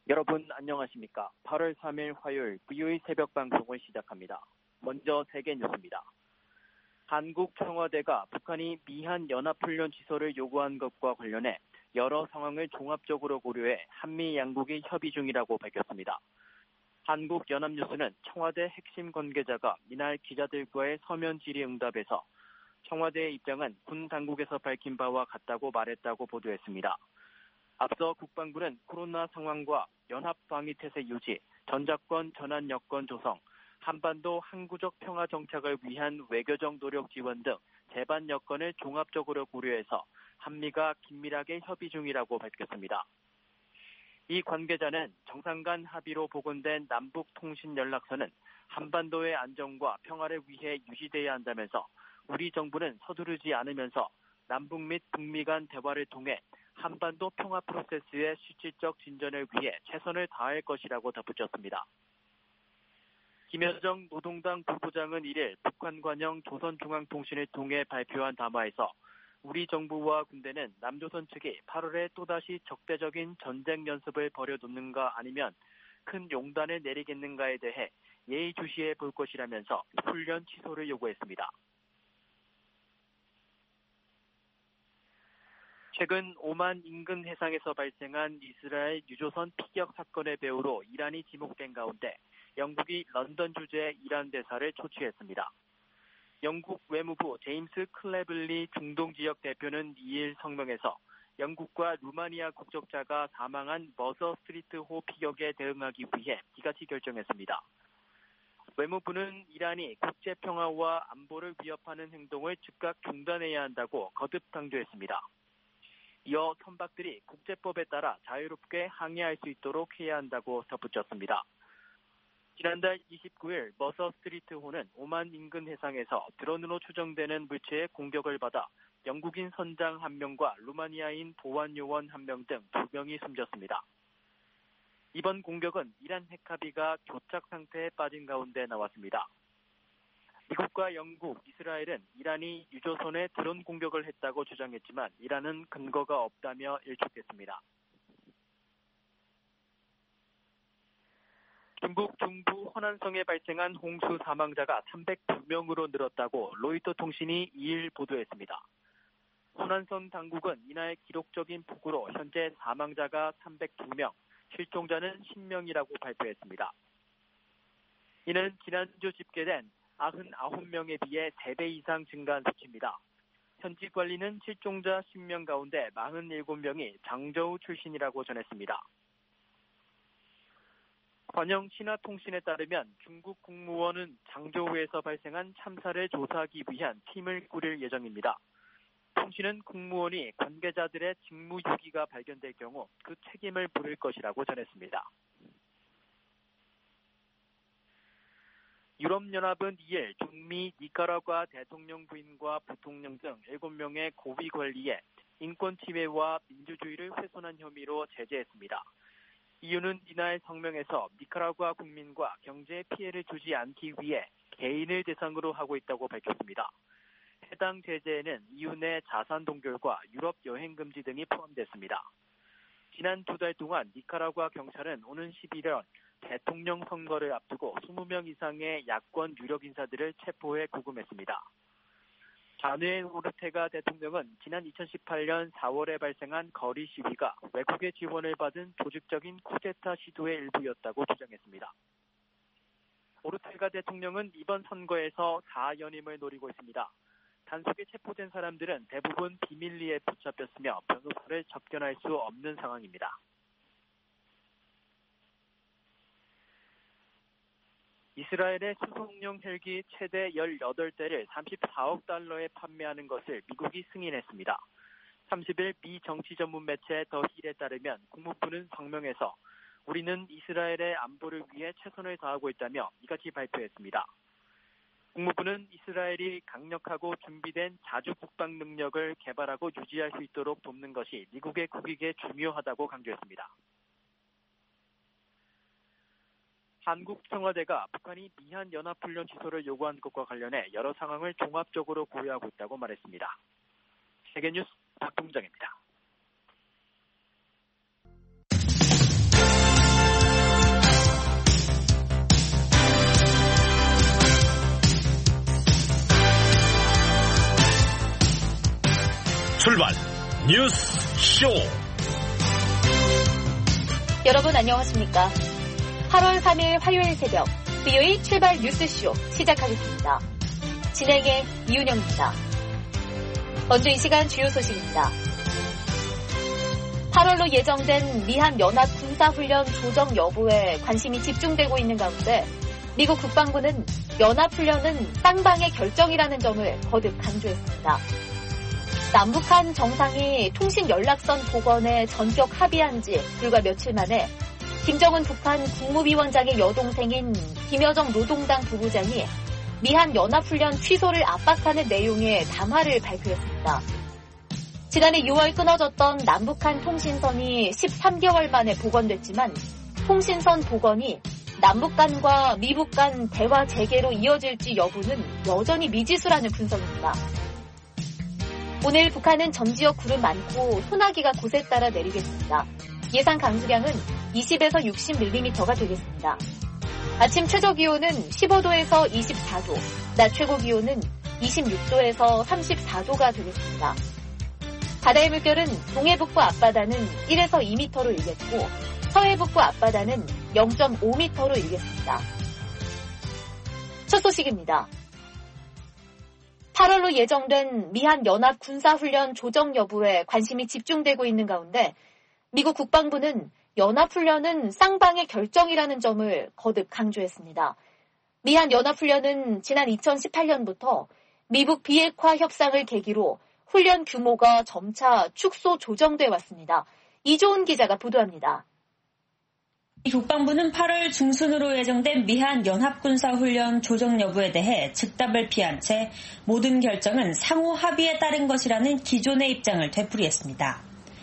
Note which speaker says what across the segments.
Speaker 1: 여러분 안녕하십니까? 8월 3일 화요일 VOA 새벽 방송을 시작합니다. 먼저 세계 뉴스입니다. 한국 청와대가 북한이 미한 연합훈련 취소를 요구한 것과 관련해 여러 상황을 종합적으로 고려해 한미 양국이 협의 중이라고 밝혔습니다. 한국연합뉴스는 청와대 핵심 관계자가 이날 기자들과의 서면 질의응답에서 청와대의 입장은 군 당국에서 밝힌 바와 같다고 말했다고 보도했습니다. 앞서 국방부는 코로나 상황과 연합방위태세 유지, 전작권 전환 여건 조성, 한반도 항구적 평화 정착을 위한 외교적 노력 지원 등 제반 여건을 종합적으로 고려해서 한미가 긴밀하게 협의 중이라고 밝혔습니다. 이 관계자는 정상 간 합의로 복원된 남북통신연락선은 한반도의 안정과 평화를 위해 유지돼야 한다면서 우리 정부는 서두르지 않으면서 남북 및 북미 간 대화를 통해 한반도 평화 프로세스의 실질적 진전을 위해 최선을 다할 것이라고 덧붙였습니다. 김여정 노동당 부부장은 1일 북한 관영 조선중앙통신을 통해 발표한 담화에서 우리 정부와 군대는 남조선 측이 8월에 또다시 적대적인 전쟁 연습을 벌여놓는가 아니면 큰 용단을 내리겠는가에 대해 예의주시해 볼 것이라면서 훈련 취소를 요구했습니다. 최근 오만 인근 해상에서 발생한 이스라엘 유조선 피격 사건의 배후로 이란이 지목된 가운데 영국이 런던 주재 이란 대사를 초치했습니다. 영국 외무부 제임스 클래블리 중동 지역 대표는 2일 성명에서 영국과 루마니아 국적자가 사망한 머서 스트리트호 피격에 대응하기 위해 이같이 결정했습니다. 외무부는 이란이 국제평화와 안보를 위협하는 행동을 즉각 중단해야 한다고 거듭 강조했습니다. 이어 선박들이 국제법에 따라 자유롭게 항해할 수 있도록 해야 한다고 덧붙였습니다. 지난달 29일 머서 스트리트호는 오만 인근 해상에서 드론으로 추정되는 물체의 공격을 받아 영국인 선장 1명과 루마니아인 보안요원 1명 등 2명이 숨졌습니다. 이번 공격은 이란 핵합의가 교착 상태에 빠진 가운데 나왔습니다. 미국과 영국, 이스라엘은 이란이 유조선에 드론 공격을 했다고 주장했지만 이란은 근거가 없다며 일축했습니다. 중국 중부 허난성에 발생한 홍수 사망자가 302명으로 늘었다고 로이터 통신이 2일 보도했습니다. 허난성 당국은 이날 기록적인 폭우로 현재 사망자가 302명, 실종자는 10명이라고 발표했습니다. 이는 지난주 집계된 99명에 비해 3배 이상 증가한 수치입니다. 현지 관리는 실종자 10명 가운데 47명이 장저우 출신이라고 전했습니다. 관영 신화통신에 따르면 중국 국무원은 장저우에서 발생한 참사를 조사하기 위한 팀을 꾸릴 예정입니다. 통신은 국무원이 관계자들의 직무유기가 발견될 경우 그 책임을 물을 것이라고 전했습니다. 유럽연합은 2일 중미 니카라과 대통령 부인과 부통령 등 7명의 고위 관리에 인권 침해와 민주주의를 훼손한 혐의로 제재했습니다. 이유는 이날 성명에서 니카라과 국민과 경제 피해를 주지 않기 위해 개인을 대상으로 하고 있다고 밝혔습니다. 해당 제재에는 이유 내 자산 동결과 유럽 여행 금지 등이 포함됐습니다. 지난 2달 동안 니카라과 경찰은 오는 11월 대통령 선거를 앞두고 20명 이상의 야권 유력 인사들을 체포해 구금했습니다. 자누엘 오르테가 대통령은 지난 2018년 4월에 발생한 거리 시위가 외국의 지원을 받은 조직적인 쿠데타 시도의 일부였다고 주장했습니다. 오르테가 대통령은 이번 선거에서 4연임을 노리고 있습니다. 단속에 체포된 사람들은 대부분 비밀리에 붙잡혔으며 변호사를 접견할 수 없는 상황입니다. 이스라엘의 수송용 헬기 최대 18대를 34억 달러에 판매하는 것을 미국이 승인했습니다. 30일 미 정치 전문 매체 더 힐에 따르면 국무부는 성명에서 우리는 이스라엘의 안보를 위해 최선을 다하고 있다며 이같이 발표했습니다. 국무부는 이스라엘이 강력하고 준비된 자주 국방 능력을 개발하고 유지할 수 있도록 돕는 것이 미국의 국익에 중요하다고 강조했습니다. 한국 청와대가 북한이 미한 연합훈련 취소를 요구한 것과 관련해 여러 상황을 종합적으로 고려하고 있다고 말했습니다. 세계뉴스 박동정입니다.
Speaker 2: 뉴스 쇼.
Speaker 3: 여러분 안녕하십니까? 8월 3일 화요일 새벽 VOA 출발 뉴스쇼 시작하겠습니다. 진행의 이윤영입니다. 먼저 이 시간 주요 소식입니다. 8월로 예정된 미한 연합 군사훈련 조정 여부에 관심이 집중되고 있는 가운데 미국 국방부는 연합훈련은 쌍방의 결정이라는 점을 거듭 강조했습니다. 남북한 정상이 통신연락선 복원에 전격 합의한 지 불과 며칠 만에 김정은 북한 국무위원장의 여동생인 김여정 노동당 부부장이 미한 연합훈련 취소를 압박하는 내용의 담화를 발표했습니다. 지난해 6월 끊어졌던 남북한 통신선이 13개월 만에 복원됐지만 통신선 복원이 남북 간과 미북 간 대화 재개로 이어질지 여부는 여전히 미지수라는 분석입니다. 오늘 북한은 전 지역 구름 많고 소나기가 곳에 따라 내리겠습니다. 예상 강수량은 20에서 60mm가 되겠습니다. 아침 최저기온은 15도에서 24도, 낮 최고기온은 26도에서 34도가 되겠습니다. 바다의 물결은 동해북부 앞바다는 1에서 2m로 일겠고 서해북부 앞바다는 0.5m로 일겠습니다. 첫 소식입니다. 8월로 예정된 미한 연합 군사훈련 조정 여부에 관심이 집중되고 있는 가운데 미국 국방부는 연합훈련은 쌍방의 결정이라는 점을 거듭 강조했습니다. 미한 연합훈련은 지난 2018년부터 미북 비핵화 협상을 계기로 훈련 규모가 점차 축소 조정돼 왔습니다. 이조은 기자가 보도합니다.
Speaker 4: 국방부는 8월 중순으로 예정된 미한 연합군사훈련 조정 여부에 대해 즉답을 피한 채 모든 결정은 상호 합의에 따른 것이라는 기존의 입장을 되풀이했습니다.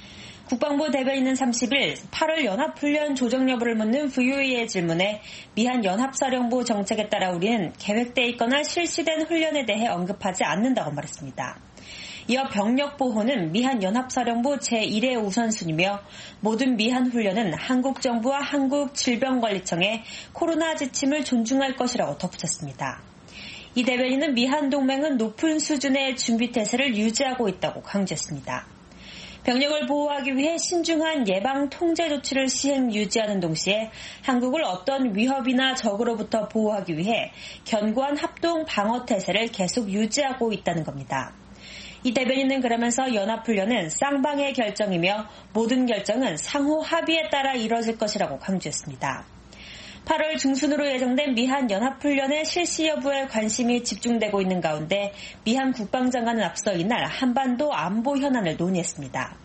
Speaker 4: 국방부 대변인은 30일 8월 연합훈련 조정 여부를 묻는 VOA의 질문에 미한 연합사령부 정책에 따라 우리는 계획돼 있거나 실시된 훈련에 대해 언급하지 않는다고 말했습니다. 이어 병력 보호는 미한 연합사령부 제1의 우선순위며 모든 미한 훈련은 한국 정부와 한국질병관리청의 코로나 지침을 존중할 것이라고 덧붙였습니다. 이 대변인은 미한 동맹은 높은 수준의 준비태세를 유지하고 있다고 강조했습니다. 병력을 보호하기 위해 신중한 예방 통제 조치를 시행 유지하는 동시에 한국을 어떤 위협이나 적으로부터 보호하기 위해 견고한 합동 방어 태세를 계속 유지하고 있다는 겁니다. 이 대변인은 그러면서 연합훈련은 쌍방의 결정이며 모든 결정은 상호 합의에 따라 이뤄질 것이라고 강조했습니다. 8월 중순으로 예정된 미한 연합훈련의 실시 여부에 관심이 집중되고 있는 가운데 미한 국방장관은 앞서 이날 한반도 안보 현안을 논의했습니다.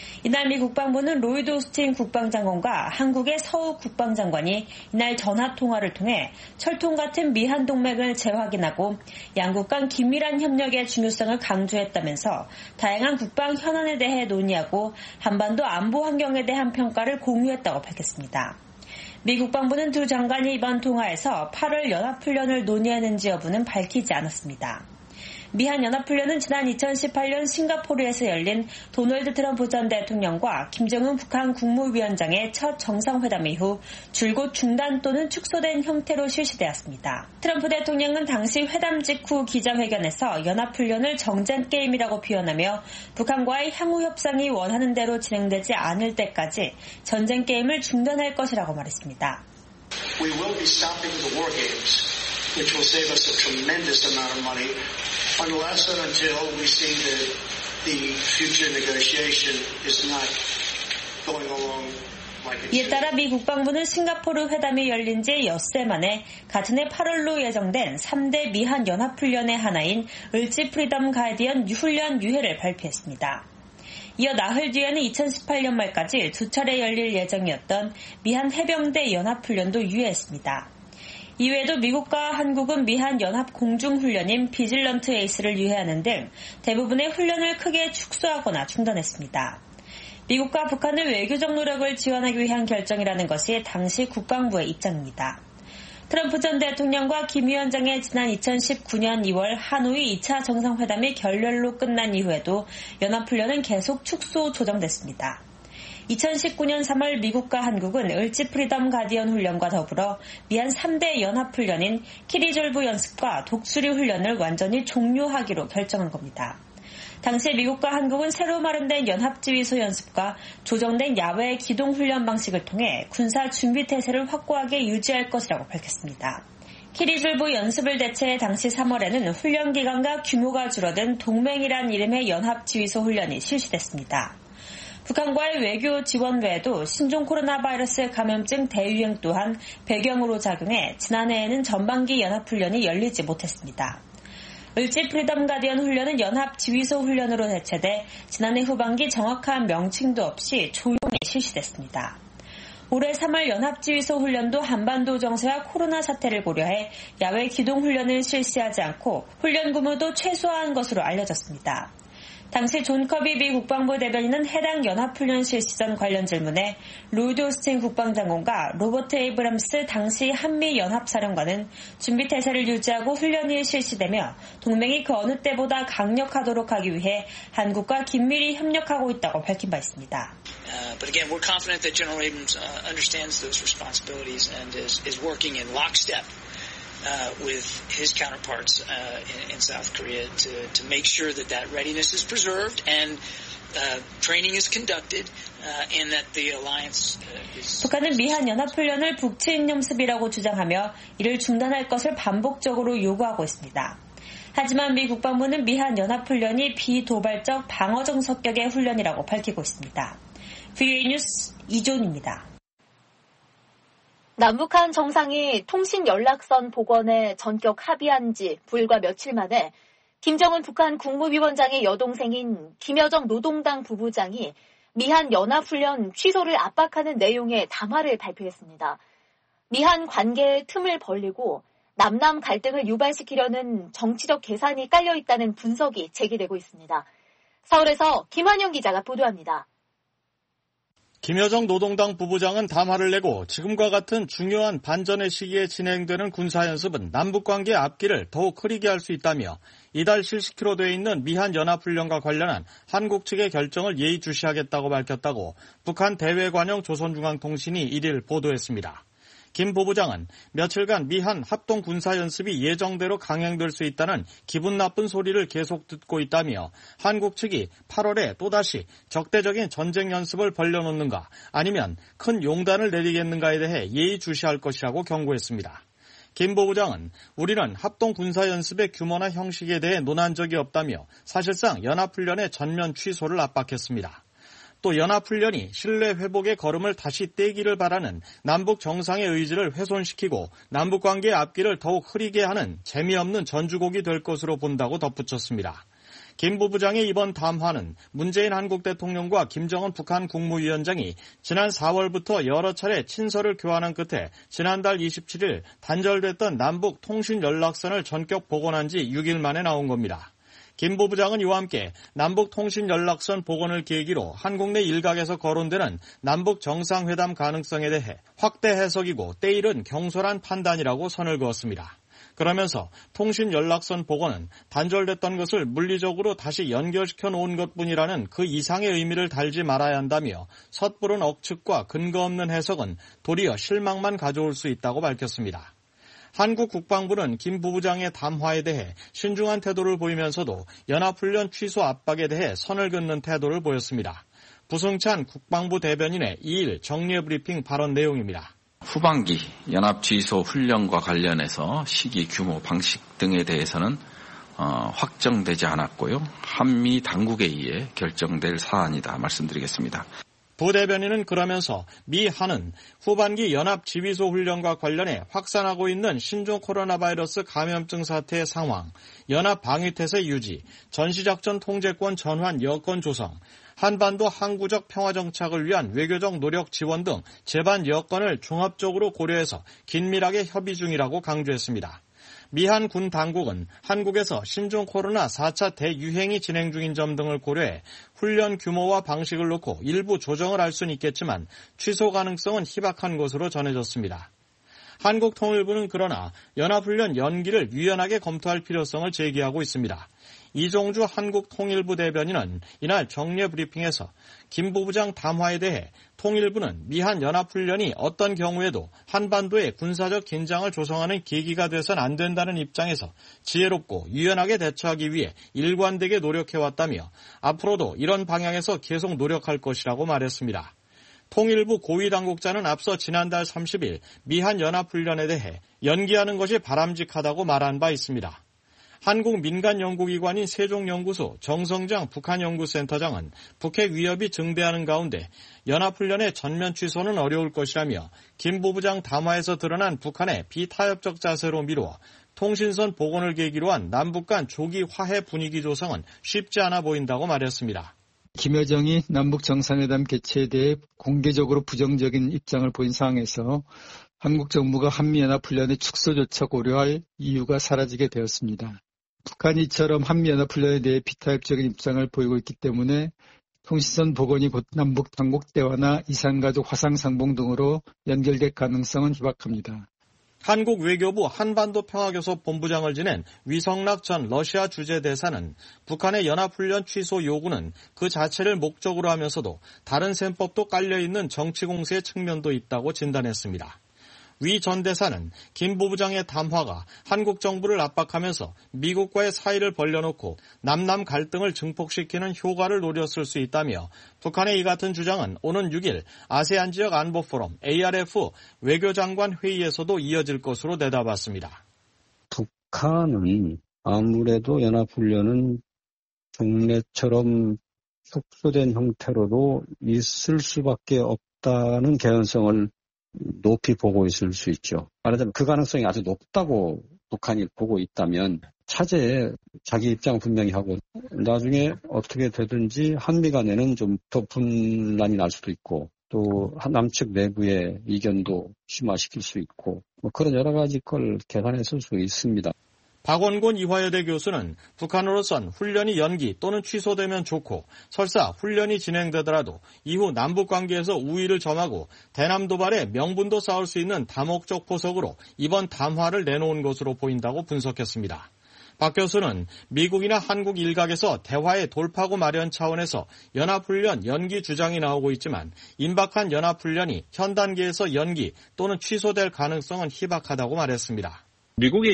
Speaker 4: 이날 미 국방부는 로이드 오스틴 국방장관과 한국의 서욱 국방장관이 이날 전화통화를 통해 철통 같은 미한 동맹을 재확인하고 양국 간 긴밀한 협력의 중요성을 강조했다면서 다양한 국방 현안에 대해 논의하고 한반도 안보 환경에 대한 평가를 공유했다고 밝혔습니다. 미 국방부는 두 장관이 이번 통화에서 8월 연합훈련을 논의했는지 여부는 밝히지 않았습니다. 미한 연합훈련은 지난 2018년 싱가포르에서 열린 도널드 트럼프 전 대통령과 김정은 북한 국무위원장의 첫 정상회담 이후 줄곧 중단 또는 축소된 형태로 실시되었습니다. 트럼프 대통령은 당시 회담 직후 기자회견에서 연합훈련을 정전 게임이라고 표현하며 북한과의 향후 협상이 원하는 대로 진행되지 않을 때까지 전쟁 게임을 중단할 것이라고 말했습니다.
Speaker 5: We will be stopping the war games, which will save us a tremendous amount of money. Unless and until we see that the future negotiation is not going along like it should.
Speaker 4: 이에 따라 미 국방부는 싱가포르 회담이 열린 지 엿새 만에 같은 해 8월로 예정된 3대 미한 연합훈련의 하나인 을지 프리덤 가디언 훈련 유예를 발표했습니다. 이어 나흘 뒤에는 2018년 말까지 두 차례 열릴 예정이었던 미한 해병대 연합훈련도 유예했습니다. 이외에도 미국과 한국은 미한 연합 공중훈련인 비질런트 에이스를 유예하는 등 대부분의 훈련을 크게 축소하거나 중단했습니다. 미국과 북한의 외교적 노력을 지원하기 위한 결정이라는 것이 당시 국방부의 입장입니다. 트럼프 전 대통령과 김 위원장의 지난 2019년 2월 하노이 2차 정상회담이 결렬로 끝난 이후에도 연합훈련은 계속 축소 조정됐습니다. 2019년 3월 미국과 한국은 을지 프리덤 가디언 훈련과 더불어 미한 3대 연합훈련인 키리졸브 연습과 독수리 훈련을 완전히 종료하기로 결정한 겁니다. 당시 미국과 한국은 새로 마련된 연합지휘소 연습과 조정된 야외 기동훈련 방식을 통해 군사 준비 태세를 확고하게 유지할 것이라고 밝혔습니다. 키리졸브 연습을 대체해 당시 3월에는 훈련 기간과 규모가 줄어든 동맹이란 이름의 연합지휘소 훈련이 실시됐습니다. 북한과의 외교 지원 외에도 신종 코로나 바이러스 감염증 대유행 또한 배경으로 작용해 지난해에는 전반기 연합훈련이 열리지 못했습니다. 을지 프리덤 가디언 훈련은 연합지휘소 훈련으로 대체돼 지난해 후반기 정확한 명칭도 없이 조용히 실시됐습니다. 올해 3월 연합지휘소 훈련도 한반도 정세와 코로나 사태를 고려해 야외 기동훈련을 실시하지 않고 훈련 규모도 최소화한 것으로 알려졌습니다. 당시 존 커비 미 국방부 대변인은 해당 연합훈련 실시 전 관련 질문에 로이드 오스틴 국방장관과 로버트 에이브람스 당시 한미연합사령관은 준비태세를 유지하고 훈련이 실시되며 동맹이 그 어느 때보다 강력하도록 하기 위해 한국과 긴밀히 협력하고 있다고 밝힌 바 있습니다.
Speaker 2: But again, we're confident that General Abrams understands those responsibilities and is working in lockstep with his counterparts in South Korea to make sure that readiness is preserved and training is conducted and that the alliance is.
Speaker 4: 북한은 미한 연합훈련을 북치인연습이라고 주장하며 이를 중단할 것을 반복적으로 요구하고 있습니다. 하지만 미 국방부는 미한 연합훈련이 비도발적 방어적 성격의 훈련이라고 밝히고 있습니다. VOA 뉴스 이존입니다.
Speaker 3: 남북한 정상이 통신연락선 복원에 전격 합의한 지 불과 며칠 만에 김정은 북한 국무위원장의 여동생인 김여정 노동당 부부장이 미한 연합훈련 취소를 압박하는 내용의 담화를 발표했습니다. 미한 관계의 틈을 벌리고 남남 갈등을 유발시키려는 정치적 계산이 깔려 있다는 분석이 제기되고 있습니다. 서울에서 김환영 기자가 보도합니다.
Speaker 6: 김여정 노동당 부부장은 담화를 내고 지금과 같은 중요한 반전의 시기에 진행되는 군사연습은 남북관계 앞길을 더욱 흐리게 할 수 있다며 이달 실시키로 되어 있는 미한 연합훈련과 관련한 한국 측의 결정을 예의주시하겠다고 밝혔다고 북한 대외관영 조선중앙통신이 1일 보도했습니다. 김 부부장은 며칠간 미한 합동 군사연습이 예정대로 강행될 수 있다는 기분 나쁜 소리를 계속 듣고 있다며 한국 측이 8월에 또다시 적대적인 전쟁 연습을 벌려놓는가 아니면 큰 용단을 내리겠는가에 대해 예의주시할 것이라고 경고했습니다. 김 부부장은 우리는 합동 군사연습의 규모나 형식에 대해 논한 적이 없다며 사실상 연합훈련의 전면 취소를 압박했습니다. 또 연합훈련이 신뢰 회복의 걸음을 다시 떼기를 바라는 남북 정상의 의지를 훼손시키고 남북관계의 앞길을 더욱 흐리게 하는 재미없는 전주곡이 될 것으로 본다고 덧붙였습니다. 김 부부장의 이번 담화는 문재인 한국 대통령과 김정은 북한 국무위원장이 지난 4월부터 여러 차례 친서를 교환한 끝에 지난달 27일 단절됐던 남북 통신연락선을 전격 복원한 지 6일 만에 나온 겁니다. 김 부부장은 이와 함께 남북통신연락선 복원을 계기로 한국 내 일각에서 거론되는 남북 정상회담 가능성에 대해 확대 해석이고 때일은 경솔한 판단이라고 선을 그었습니다. 그러면서 통신연락선 복원은 단절됐던 것을 물리적으로 다시 연결시켜 놓은 것뿐이라는 그 이상의 의미를 달지 말아야 한다며 섣부른 억측과 근거 없는 해석은 도리어 실망만 가져올 수 있다고 밝혔습니다. 한국 국방부는 김 부부장의 담화에 대해 신중한 태도를 보이면서도 연합훈련 취소 압박에 대해 선을 긋는 태도를 보였습니다. 부승찬 국방부 대변인의 2일 정례 브리핑 발언 내용입니다.
Speaker 7: 후반기 연합지휘소 훈련과 관련해서 시기, 규모, 방식 등에 대해서는 확정되지 않았고요. 한미 당국에 의해 결정될 사안이다 말씀드리겠습니다.
Speaker 6: 부 대변인은 그러면서 미 한은 후반기 연합지휘소 훈련과 관련해 확산하고 있는 신종 코로나 바이러스 감염증 사태의 상황, 연합 방위태세 유지, 전시작전 통제권 전환 여건 조성, 한반도 항구적 평화 정착을 위한 외교적 노력 지원 등 제반 여건을 종합적으로 고려해서 긴밀하게 협의 중이라고 강조했습니다. 미한 군 당국은 한국에서 신종 코로나 4차 대유행이 진행 중인 점 등을 고려해 훈련 규모와 방식을 놓고 일부 조정을 할 수는 있겠지만 취소 가능성은 희박한 것으로 전해졌습니다. 한국통일부는 그러나 연합훈련 연기를 유연하게 검토할 필요성을 제기하고 있습니다. 이종주 한국통일부 대변인은 이날 정례 브리핑에서 김 부부장 담화에 대해 통일부는 미한 연합훈련이 어떤 경우에도 한반도의 군사적 긴장을 조성하는 계기가 돼선 안 된다는 입장에서 지혜롭고 유연하게 대처하기 위해 일관되게 노력해왔다며 앞으로도 이런 방향에서 계속 노력할 것이라고 말했습니다. 통일부 고위당국자는 앞서 지난달 30일 미한 연합훈련에 대해 연기하는 것이 바람직하다고 말한 바 있습니다. 한국 민간연구기관인 세종연구소 정성장 북한연구센터장은 북핵 위협이 증대하는 가운데 연합훈련의 전면 취소는 어려울 것이라며 김 부부장 담화에서 드러난 북한의 비타협적 자세로 미루어 통신선 복원을 계기로 한 남북 간 조기 화해 분위기 조성은 쉽지 않아 보인다고 말했습니다.
Speaker 8: 김여정이 남북 정상회담 개최에 대해 공개적으로 부정적인 입장을 보인 상황에서 한국 정부가 한미연합훈련의 축소조차 고려할 이유가 사라지게 되었습니다. 북한이 이처럼 한미연합훈련에 대해 비타협적인 입장을 보이고 있기 때문에 통신선 복원이 곧 남북 당국 대화나 이산가족 화상상봉 등으로 연결될 가능성은 희박합니다.
Speaker 6: 한국 외교부 한반도 평화교섭 본부장을 지낸 위성락 전 러시아 주재대사는 북한의 연합훈련 취소 요구는 그 자체를 목적으로 하면서도 다른 셈법도 깔려있는 정치공세의 측면도 있다고 진단했습니다. 위 전 대사는 김 부부장의 담화가 한국 정부를 압박하면서 미국과의 사이를 벌려놓고 남남 갈등을 증폭시키는 효과를 노렸을 수 있다며 북한의 이 같은 주장은 오는 6일 아세안 지역 안보 포럼 ARF 외교장관 회의에서도 이어질 것으로 내다봤습니다.
Speaker 9: 북한은 아무래도 연합훈련은 종래처럼 축소된 형태로도 있을 수밖에 없다는 개연성을 높이 보고 있을 수 있죠. 말하자면 그 가능성이 아주 높다고 북한이 보고 있다면 차제에 자기 입장 분명히 하고 나중에 어떻게 되든지 한미 간에는 좀 더 분란이 날 수도 있고 또 남측 내부의 이견도 심화시킬 수 있고 그런 여러 가지 걸 계산했을 수 있습니다.
Speaker 6: 박원곤 이화여대 교수는 북한으로선 훈련이 연기 또는 취소되면 좋고 설사 훈련이 진행되더라도 이후 남북관계에서 우위를 점하고 대남 도발에 명분도 쌓을 수 있는 다목적 포석으로 이번 담화를 내놓은 것으로 보인다고 분석했습니다. 박 교수는 미국이나 한국 일각에서 대화의 돌파구 마련 차원에서 연합훈련 연기 주장이 나오고 있지만 임박한 연합훈련이 현 단계에서 연기 또는 취소될 가능성은 희박하다고 말했습니다.
Speaker 10: 미국의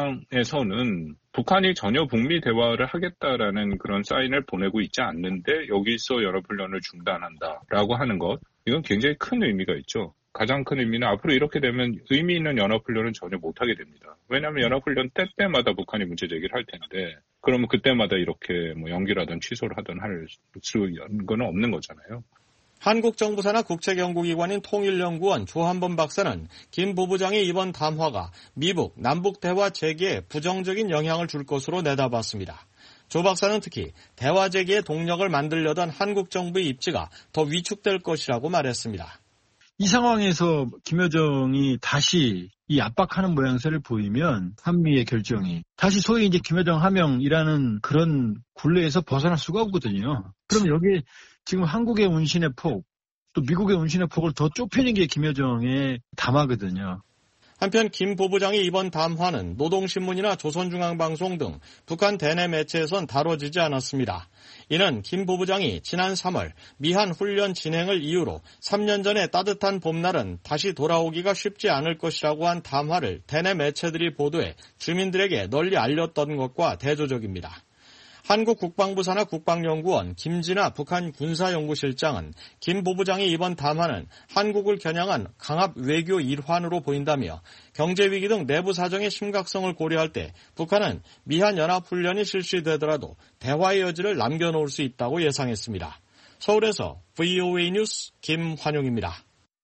Speaker 10: 입장에서는 북한이 전혀 북미 대화를 하겠다라는 그런 사인을 보내고 있지 않는데 여기서 연합훈련을 중단한다라고 하는 것, 이건 굉장히 큰 의미가 있죠. 가장 큰 의미는 앞으로 이렇게 되면 의미 있는 연합훈련은 전혀 못하게 됩니다. 왜냐하면 연합훈련 때마다 북한이 문제 제기를 할 텐데 그러면 그때마다 이렇게 연기를 하든 취소를 하든 할 수 있는 건 없는 거잖아요.
Speaker 6: 한국 정부 산하 국책연구기관인 통일연구원 조한범 박사는 김 부부장의 이번 담화가 미북, 남북 대화 재개에 부정적인 영향을 줄 것으로 내다봤습니다. 조 박사는 특히 대화 재개의 동력을 만들려던 한국 정부의 입지가 더 위축될 것이라고 말했습니다.
Speaker 8: 이 상황에서 김여정이 다시 이 압박하는 모양새를 보이면 한미의 결정이 다시 소위 이제 김여정 하명이라는 그런 굴레에서 벗어날 수가 없거든요. 그럼 여기 지금 한국의 운신의 폭, 또 미국의 운신의 폭을 더 좁히는 게 김여정의 담화거든요.
Speaker 6: 한편 김 부부장의 이번 담화는 노동신문이나 조선중앙방송 등 북한 대내 매체에선 다뤄지지 않았습니다. 이는 김 부부장이 지난 3월 미한 훈련 진행을 이유로 3년 전의 따뜻한 봄날은 다시 돌아오기가 쉽지 않을 것이라고 한 담화를 대내 매체들이 보도해 주민들에게 널리 알렸던 것과 대조적입니다. 한국 국방부 산하 국방연구원 김진아 북한 군사연구실장은 김 부부장의 이번 담화는 한국을 겨냥한 강압 외교 일환으로 보인다며 경제위기 등 내부 사정의 심각성을 고려할 때 북한은 미한 연합훈련이 실시되더라도 대화의 여지를 남겨놓을 수 있다고 예상했습니다. 서울에서 VOA 뉴스 김환용입니다.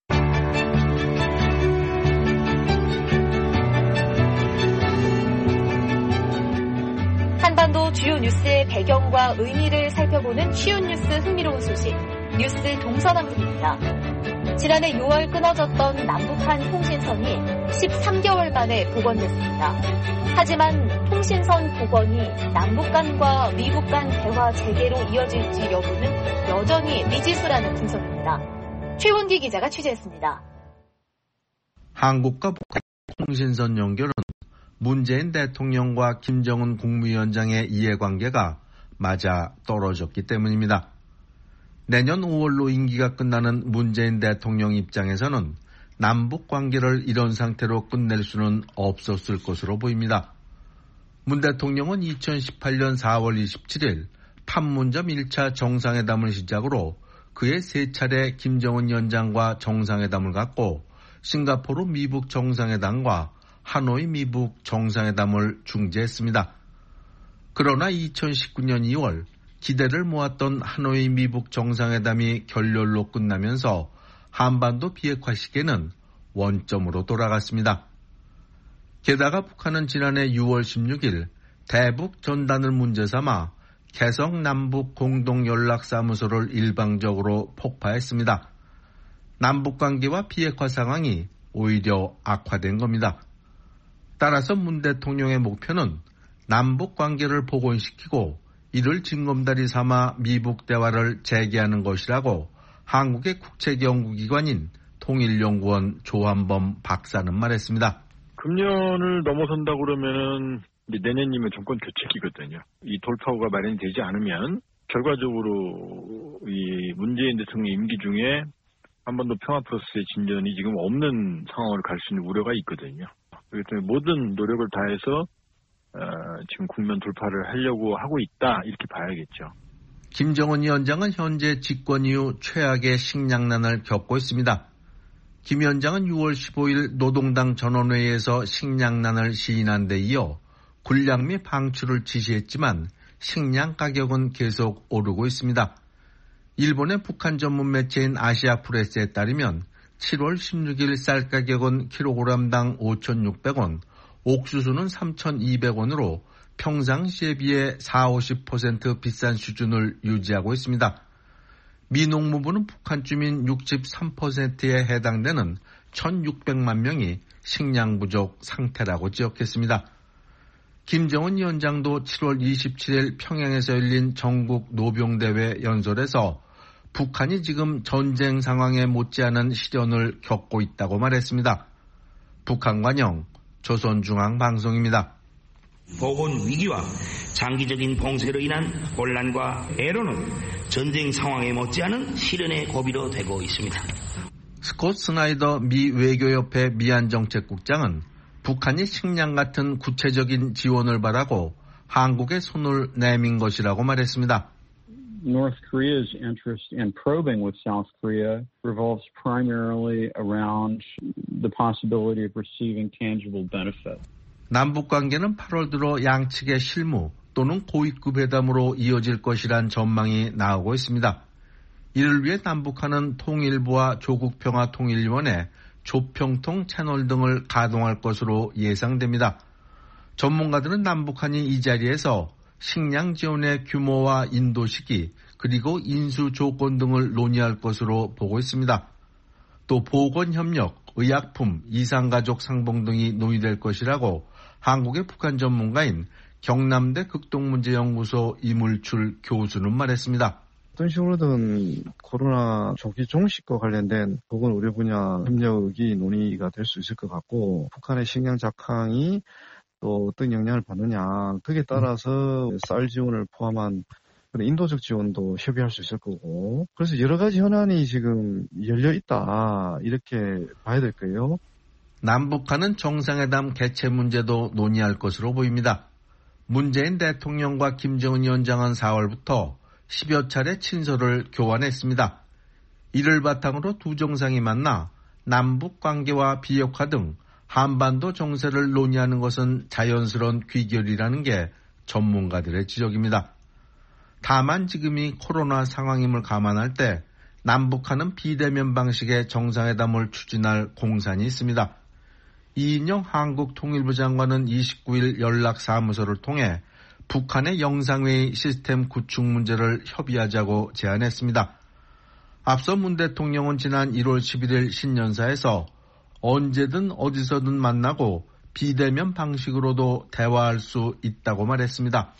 Speaker 3: 한반도 주요 뉴스의 배경과 의미를 살펴보는 쉬운 뉴스 흥미로운 소식, 뉴스 동서남북입니다. 지난해 6월 끊어졌던 남북한 통신선이 13개월 만에 복원됐습니다. 하지만 통신선 복원이 남북 간과 미국 간 대화 재개로 이어질지 여부는 여전히 미지수라는 분석입니다. 최원기 기자가 취재했습니다.
Speaker 11: 한국과 북한 통신선 연결은 문재인 대통령과 김정은 국무위원장의 이해관계가 맞아 떨어졌기 때문입니다. 내년 5월로 임기가 끝나는 문재인 대통령 입장에서는 남북 관계를 이런 상태로 끝낼 수는 없었을 것으로 보입니다. 문 대통령은 2018년 4월 27일 판문점 1차 정상회담을 시작으로 그의 3차례 김정은 위원장과 정상회담을 갖고 싱가포르 미북 정상회담과 하노이 미북 정상회담을 중재했습니다. 그러나 2019년 2월 기대를 모았던 하노이 미북 정상회담이 결렬로 끝나면서 한반도 비핵화 시기에는 원점으로 돌아갔습니다. 게다가 북한은 지난해 6월 16일 대북 전단을 문제 삼아 개성 남북 공동연락사무소를 일방적으로 폭파했습니다. 남북관계와 비핵화 상황이 오히려 악화된 겁니다. 따라서 문 대통령의 목표는 남북관계를 복원시키고 이를 징검다리 삼아 미북 대화를 재개하는 것이라고 한국의 국책연구기관인 통일연구원 조한범 박사는 말했습니다.
Speaker 12: 금년을 넘어선다고 그러면은 내년이면 정권 교체기거든요. 이 돌파구가 마련이 되지 않으면 결과적으로 이 문재인 대통령 임기 중에 한반도 평화 프로세스의 진전이 지금 없는 상황으로 갈 수 있는 우려가 있거든요. 그렇기 때문에 모든 노력을 다해서 지금 국면 돌파를 하려고 하고 있다 이렇게 봐야겠죠.
Speaker 11: 김정은 위원장은 현재 집권 이후 최악의 식량난을 겪고 있습니다. 김 위원장은 6월 15일 노동당 전원회의에서 식량난을 시인한 데 이어 군량 및 방출을 지시했지만 식량 가격은 계속 오르고 있습니다. 일본의 북한 전문 매체인 아시아프레스에 따르면 7월 16일 쌀 가격은 킬로그램당 5,600원, 옥수수는 3,200원으로 평상시에 비해 40-50% 비싼 수준을 유지하고 있습니다. 미 농무부는 북한 주민 63%에 해당되는 1,600만 명이 식량 부족 상태라고 지적했습니다. 김정은 위원장도 7월 27일 평양에서 열린 전국 노병대회 연설에서 북한이 지금 전쟁 상황에 못지않은 시련을 겪고 있다고 말했습니다. 북한관영 조선중앙방송입니다.
Speaker 13: 보건 위기와 장기적인 봉쇄로 인한 혼란과 애로는 전쟁 상황에 못지않은 시련의 고비로 되고 있습니다.
Speaker 11: 스콧 스나이더 미 외교협회 미안정책국장은 북한이 식량 같은 구체적인 지원을 바라고 한국에 손을 내민 것이라고 말했습니다.
Speaker 14: North Korea's interest in probing with South Korea revolves primarily around the possibility of receiving tangible benefit.
Speaker 11: 남북 관계는 8월 들어 양측의 실무 또는 고위급 회담으로 이어질 것이란 전망이 나오고 있습니다. 이를 위해 남북한은 통일부와 조국평화통일위원회, 조평통 채널 등을 가동할 것으로 예상됩니다. 전문가들은 남북한이 이 자리에서 식량 지원의 규모와 인도 시기 그리고 인수 조건 등을 논의할 것으로 보고 있습니다. 또 보건협력, 의약품, 이산가족 상봉 등이 논의될 것이라고 한국의 북한 전문가인 경남대 극동문제연구소 이물출 교수는 말했습니다.
Speaker 15: 어떤 식으로든 코로나 조기 종식과 관련된 보건 의료 분야 협력이 논의가 될 수 있을 것 같고 북한의 식량 작황이 또 어떤 영향을 받느냐 거기에 따라서 쌀 지원을 포함한 그런 인도적 지원도 협의할 수 있을 거고 그래서 여러 가지 현안이 지금 열려 있다 이렇게 봐야 될 거예요.
Speaker 11: 남북한은 정상회담 개최 문제도 논의할 것으로 보입니다. 문재인 대통령과 김정은 위원장은 4월부터 10여 차례 친서를 교환했습니다. 이를 바탕으로 두 정상이 만나 남북 관계와 비핵화 등 한반도 정세를 논의하는 것은 자연스러운 귀결이라는 게 전문가들의 지적입니다. 다만 지금이 코로나 상황임을 감안할 때 남북한은 비대면 방식의 정상회담을 추진할 공산이 있습니다. 이인영 한국통일부 장관은 29일 연락사무소를 통해 북한의 영상회의 시스템 구축 문제를 협의하자고 제안했습니다. 앞서 문 대통령은 지난 1월 11일 신년사에서 언제든 어디서든 만나고 비대면 방식으로도 대화할 수 있다고 말했습니다.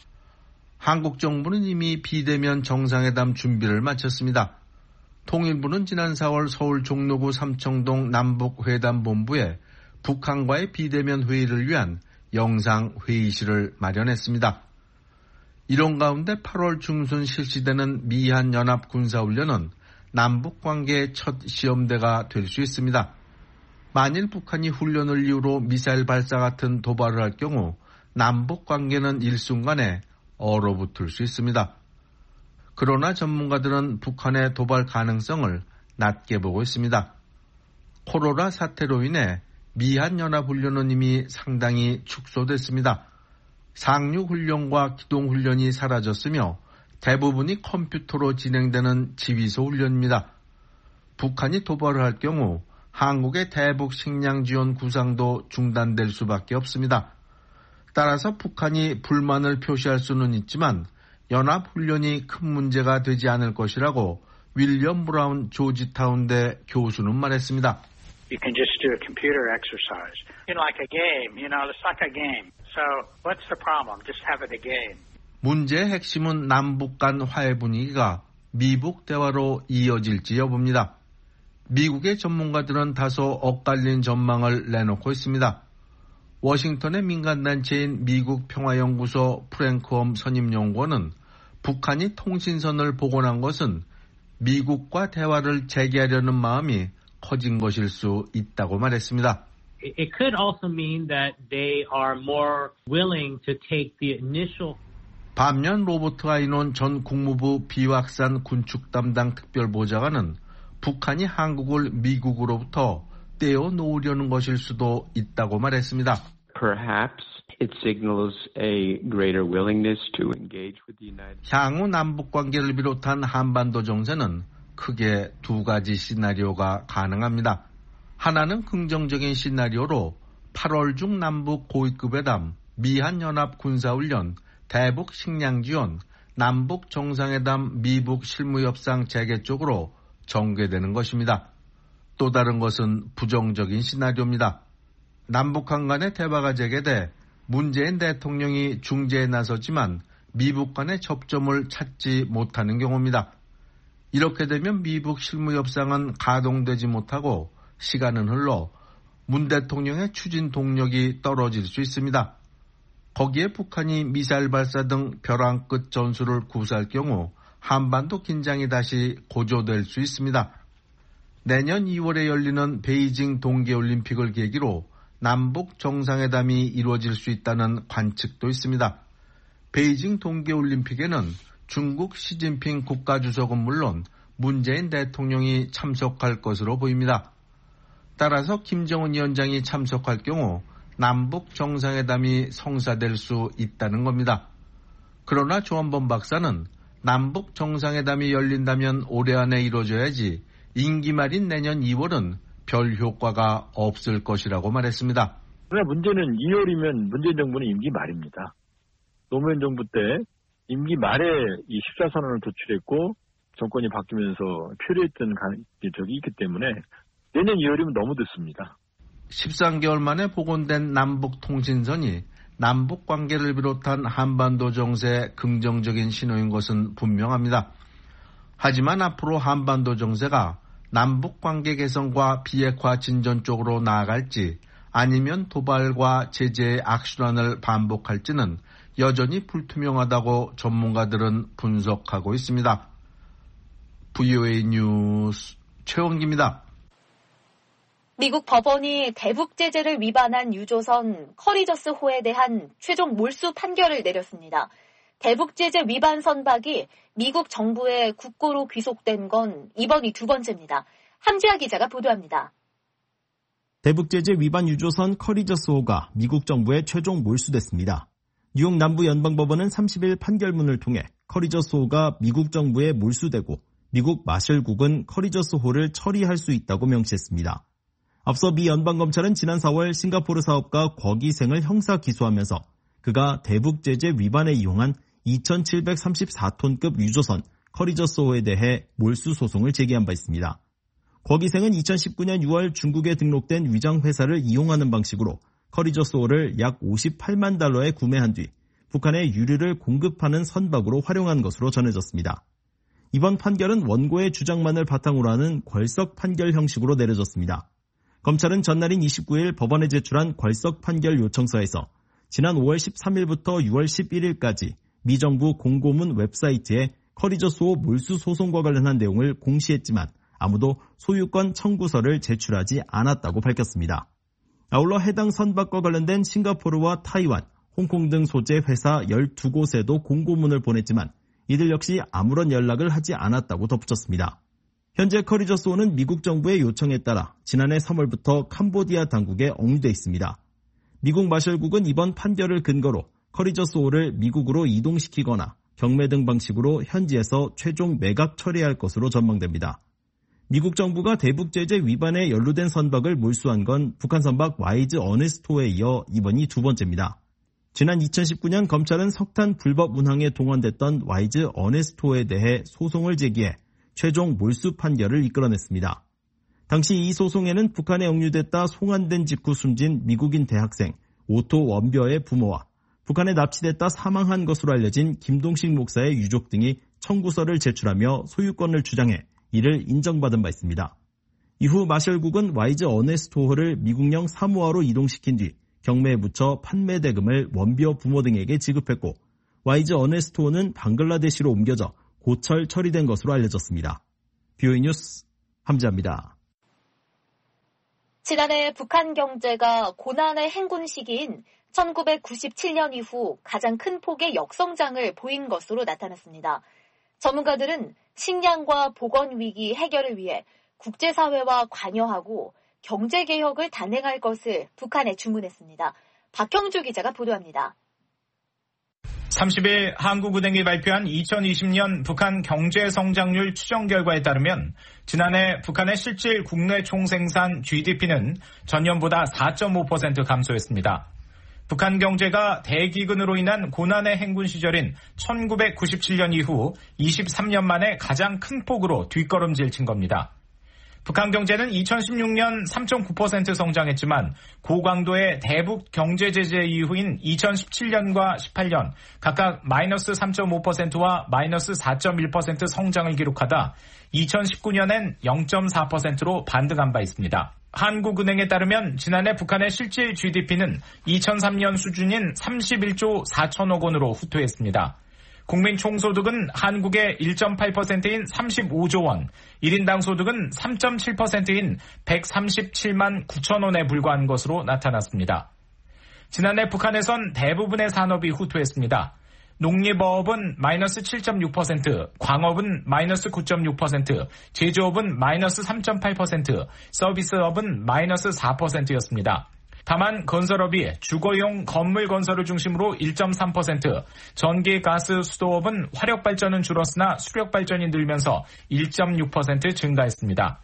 Speaker 11: 한국 정부는 이미 비대면 정상회담 준비를 마쳤습니다. 통일부는 지난 4월 서울 종로구 삼청동 남북회담본부에 북한과의 비대면 회의를 위한 영상 회의실을 마련했습니다. 이런 가운데 8월 중순 실시되는 미한 연합 군사훈련은 남북 관계의 첫 시험대가 될 수 있습니다. 만일 북한이 훈련을 이유로 미사일 발사 같은 도발을 할 경우 남북 관계는 일순간에 얼어붙을 수 있습니다. 그러나 전문가들은 북한의 도발 가능성을 낮게 보고 있습니다. 코로나 사태로 인해 미한 연합훈련은 이미 상당히 축소됐습니다. 상륙훈련과 기동훈련이 사라졌으며 대부분이 컴퓨터로 진행되는 지휘소 훈련입니다. 북한이 도발을 할 경우 한국의 대북 식량 지원 구상도 중단될 수밖에 없습니다. 따라서 북한이 불만을 표시할 수는 있지만 연합훈련이 큰 문제가 되지 않을 것이라고 윌리엄 브라운 조지타운대 교수는 말했습니다.
Speaker 16: You can just do a computer exercise. Like a game, it's like a game. So what's the problem? Just have it a game.
Speaker 11: 문제의 핵심은 남북 간 화해 분위기가 미북 대화로 이어질지 여부입니다. 미국의 전문가들은 다소 엇갈린 전망을 내놓고 있습니다. 워싱턴의 민간단체인 미국 평화연구소 프랭크엄 선임연구원은 북한이 통신선을 복원한 것은 미국과 대화를 재개하려는 마음이 커진 것일 수 있다고 말했습니다.
Speaker 17: It could also mean that they are more willing to take the initial.
Speaker 11: 반면 로버트 아이논 전 국무부 비확산 군축 담당 특별보좌관은 북한이 한국을 미국으로부터 떼어놓으려는 것일 수도 있다고 말했습니다.
Speaker 18: Perhaps it signals a greater willingness to engage with the United States.
Speaker 11: 향후 남북 관계를 비롯한 한반도 정세는 크게 두 가지 시나리오가 가능합니다. 하나는 긍정적인 시나리오로 8월 중 남북 고위급 회담, 미한 연합 군사훈련, 대북 식량 지원, 남북 정상회담, 미북 실무협상 재개 쪽으로 전개되는 것입니다. 또 다른 것은 부정적인 시나리오입니다. 남북한 간의 대화가 재개돼 문재인 대통령이 중재에 나섰지만 미북 간의 접점을 찾지 못하는 경우입니다. 이렇게 되면 미북 실무협상은 가동되지 못하고 시간은 흘러 문 대통령의 추진 동력이 떨어질 수 있습니다. 거기에 북한이 미사일 발사 등 벼랑 끝 전술을 구사할 경우 한반도 긴장이 다시 고조될 수 있습니다. 내년 2월에 열리는 베이징 동계올림픽을 계기로 남북 정상회담이 이루어질 수 있다는 관측도 있습니다. 베이징 동계올림픽에는 중국 시진핑 국가주석은 물론 문재인 대통령이 참석할 것으로 보입니다. 따라서 김정은 위원장이 참석할 경우 남북 정상회담이 성사될 수 있다는 겁니다. 그러나 조한범 박사는 남북 정상회담이 열린다면 올해 안에 이루어져야지 임기 말인 내년 2월은 별 효과가 없을 것이라고 말했습니다.
Speaker 12: 그러나 문제는 2월이면 문재인 정부는 임기 말입니다. 노무현 정부 때 임기 말에 이 14선언을 도출했고 정권이 바뀌면서 표류했던 적이 있기 때문에 내년 2월이면 너무 늦습니다.
Speaker 11: 13개월 만에 복원된 남북통신선이 남북 관계를 비롯한 한반도 정세에 긍정적인 신호인 것은 분명합니다. 하지만 앞으로 한반도 정세가 남북 관계 개선과 비핵화 진전 쪽으로 나아갈지 아니면 도발과 제재의 악순환을 반복할지는 여전히 불투명하다고 전문가들은 분석하고 있습니다. VOA 뉴스 최원기입니다.
Speaker 3: 미국 법원이 대북 제재를 위반한 유조선 커리저스호에 대한 최종 몰수 판결을 내렸습니다. 대북 제재 위반 선박이 미국 정부의 국고로 귀속된 건 이번이 두 번째입니다. 함지아 기자가 보도합니다.
Speaker 19: 대북 제재 위반 유조선 커리저스호가 미국 정부에 최종 몰수됐습니다. 뉴욕 남부연방법원은 30일 판결문을 통해 커리저스호가 미국 정부에 몰수되고 미국 마셜국은 커리저스호를 처리할 수 있다고 명시했습니다. 앞서 미 연방검찰은 지난 4월 싱가포르 사업가 곽이생을 형사 기소하면서 그가 대북 제재 위반에 이용한 2,734톤급 유조선 커리저스호에 대해 몰수 소송을 제기한 바 있습니다. 곽이생은 2019년 6월 중국에 등록된 위장회사를 이용하는 방식으로 커리저스호를 약 58만 달러에 구매한 뒤 북한에 유류를 공급하는 선박으로 활용한 것으로 전해졌습니다. 이번 판결은 원고의 주장만을 바탕으로 하는 궐석 판결 형식으로 내려졌습니다. 검찰은 전날인 29일 법원에 제출한 궐석 판결 요청서에서 지난 5월 13일부터 6월 11일까지 미 정부 공고문 웹사이트에 커리저스호 몰수 소송과 관련한 내용을 공시했지만 아무도 소유권 청구서를 제출하지 않았다고 밝혔습니다. 아울러 해당 선박과 관련된 싱가포르와 타이완, 홍콩 등 소재 회사 12곳에도 공고문을 보냈지만 이들 역시 아무런 연락을 하지 않았다고 덧붙였습니다. 현재 커리저스호는 미국 정부의 요청에 따라 지난해 3월부터 캄보디아 당국에 억류돼 있습니다. 미국 마셜국은 이번 판결을 근거로 커리저스호를 미국으로 이동시키거나 경매 등 방식으로 현지에서 최종 매각 처리할 것으로 전망됩니다. 미국 정부가 대북 제재 위반에 연루된 선박을 몰수한 건 북한 선박 와이즈 어네스토에 이어 이번이 두 번째입니다. 지난 2019년 검찰은 석탄 불법 운항에 동원됐던 와이즈 어네스토에 대해 소송을 제기해 최종 몰수 판결을 이끌어냈습니다. 당시 이 소송에는 북한에 억류됐다 송환된 직후 숨진 미국인 대학생 오토 원벼의 부모와 북한에 납치됐다 사망한 것으로 알려진 김동식 목사의 유족 등이 청구서를 제출하며 소유권을 주장해 이를 인정받은 바 있습니다. 이후 마셜국은 와이즈 어네스토호를 미국령 사모아로 이동시킨 뒤 경매에 붙여 판매 대금을 원비어 부모 등에게 지급했고 와이즈 어네스토호는 방글라데시로 옮겨져 고철 처리된 것으로 알려졌습니다. BOE 뉴스 함지아입니다.
Speaker 3: 지난해 북한 경제가 고난의 행군 시기인 1997년 이후 가장 큰 폭의 역성장을 보인 것으로 나타났습니다. 전문가들은 식량과 보건 위기 해결을 위해 국제사회와 관여하고 경제개혁을 단행할 것을 북한에 주문했습니다. 박형주 기자가 보도합니다.
Speaker 20: 30일 한국은행이 발표한 2020년 북한 경제성장률 추정 결과에 따르면 지난해 북한의 실질 국내 총생산 GDP는 전년보다 4.5% 감소했습니다. 북한 경제가 대기근으로 인한 고난의 행군 시절인 1997년 이후 23년 만에 가장 큰 폭으로 뒷걸음질 친 겁니다. 북한 경제는 2016년 3.9% 성장했지만 고강도의 대북 경제 제재 이후인 2017년과 18년 각각 마이너스 3.5%와 마이너스 4.1% 성장을 기록하다 2019년엔 0.4%로 반등한 바 있습니다. 한국은행에 따르면 지난해 북한의 실질 GDP는 2003년 수준인 31조 4천억 원으로 후퇴했습니다. 국민 총소득은 한국의 1.8%인 35조 원, 1인당 소득은 3.7%인 137만 9천 원에 불과한 것으로 나타났습니다. 지난해 북한에선 대부분의 산업이 후퇴했습니다. 농립어업은 마이너스 7.6%, 광업은 마이너스 9.6%, 제조업은 마이너스 3.8%, 서비스업은 마이너스 4%였습니다. 다만 건설업이 주거용 건물 건설을 중심으로 1.3%, 전기, 가스, 수도업은 화력발전은 줄었으나 수력발전이 늘면서 1.6% 증가했습니다.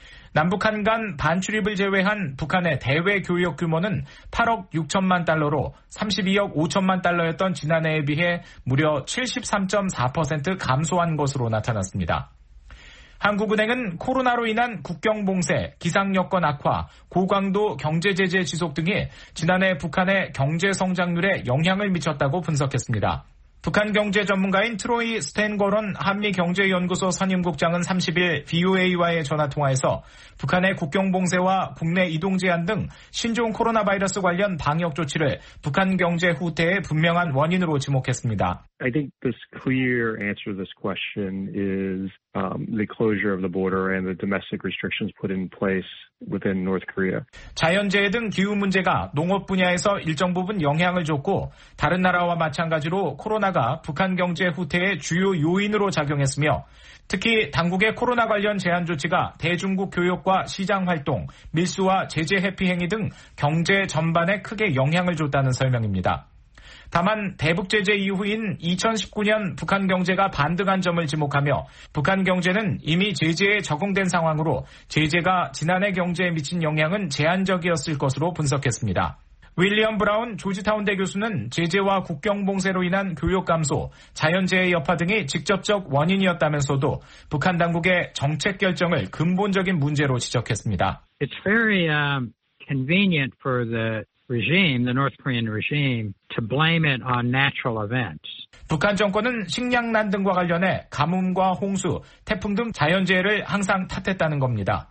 Speaker 20: 남북한 간 반출입을 제외한 북한의 대외 교역 규모는 8억 6천만 달러로 32억 5천만 달러였던 지난해에 비해 무려 73.4% 감소한 것으로 나타났습니다. 한국은행은 코로나로 인한 국경 봉쇄, 기상 여건 악화, 고강도 경제 제재 지속 등이 지난해 북한의 경제 성장률에 영향을 미쳤다고 분석했습니다. 북한 경제 전문가인 트로이 스탠거런 한미경제연구소 선임국장은 30일 BOA와의 전화통화에서 북한의 국경 봉쇄와 국내 이동 제한 등 신종 코로나 바이러스 관련 방역 조치를 북한 경제 후퇴의 분명한 원인으로 지목했습니다.
Speaker 21: I think the clear answer to this question is the closure of the border and the domestic restrictions put in place within North Korea.
Speaker 20: 자연재해 등 기후 문제가 농업 분야에서 일정 부분 영향을 줬고 다른 나라와 마찬가지로 코로나가 북한 경제 후퇴의 주요 요인으로 작용했으며 특히 당국의 코로나 관련 제한 조치가 대중국 교역과 시장 활동, 밀수와 제재 회피 행위 등 경제 전반에 크게 영향을 줬다는 설명입니다. 다만 대북 제재 이후인 2019년 북한 경제가 반등한 점을 지목하며 북한 경제는 이미 제재에 적응된 상황으로 제재가 지난해 경제에 미친 영향은 제한적이었을 것으로 분석했습니다. 윌리엄 브라운 조지타운대 교수는 제재와 국경 봉쇄로 인한 교역 감소, 자연재해 여파 등이 직접적 원인이었다면서도 북한 당국의 정책 결정을 근본적인 문제로 지적했습니다.
Speaker 16: It's very convenient for the regime, the North Korean regime, to blame it on natural events.
Speaker 20: 북한 정권은 식량난 등과 관련해 가뭄과 홍수, 태풍 등 자연재해를 항상 탓했다는 겁니다.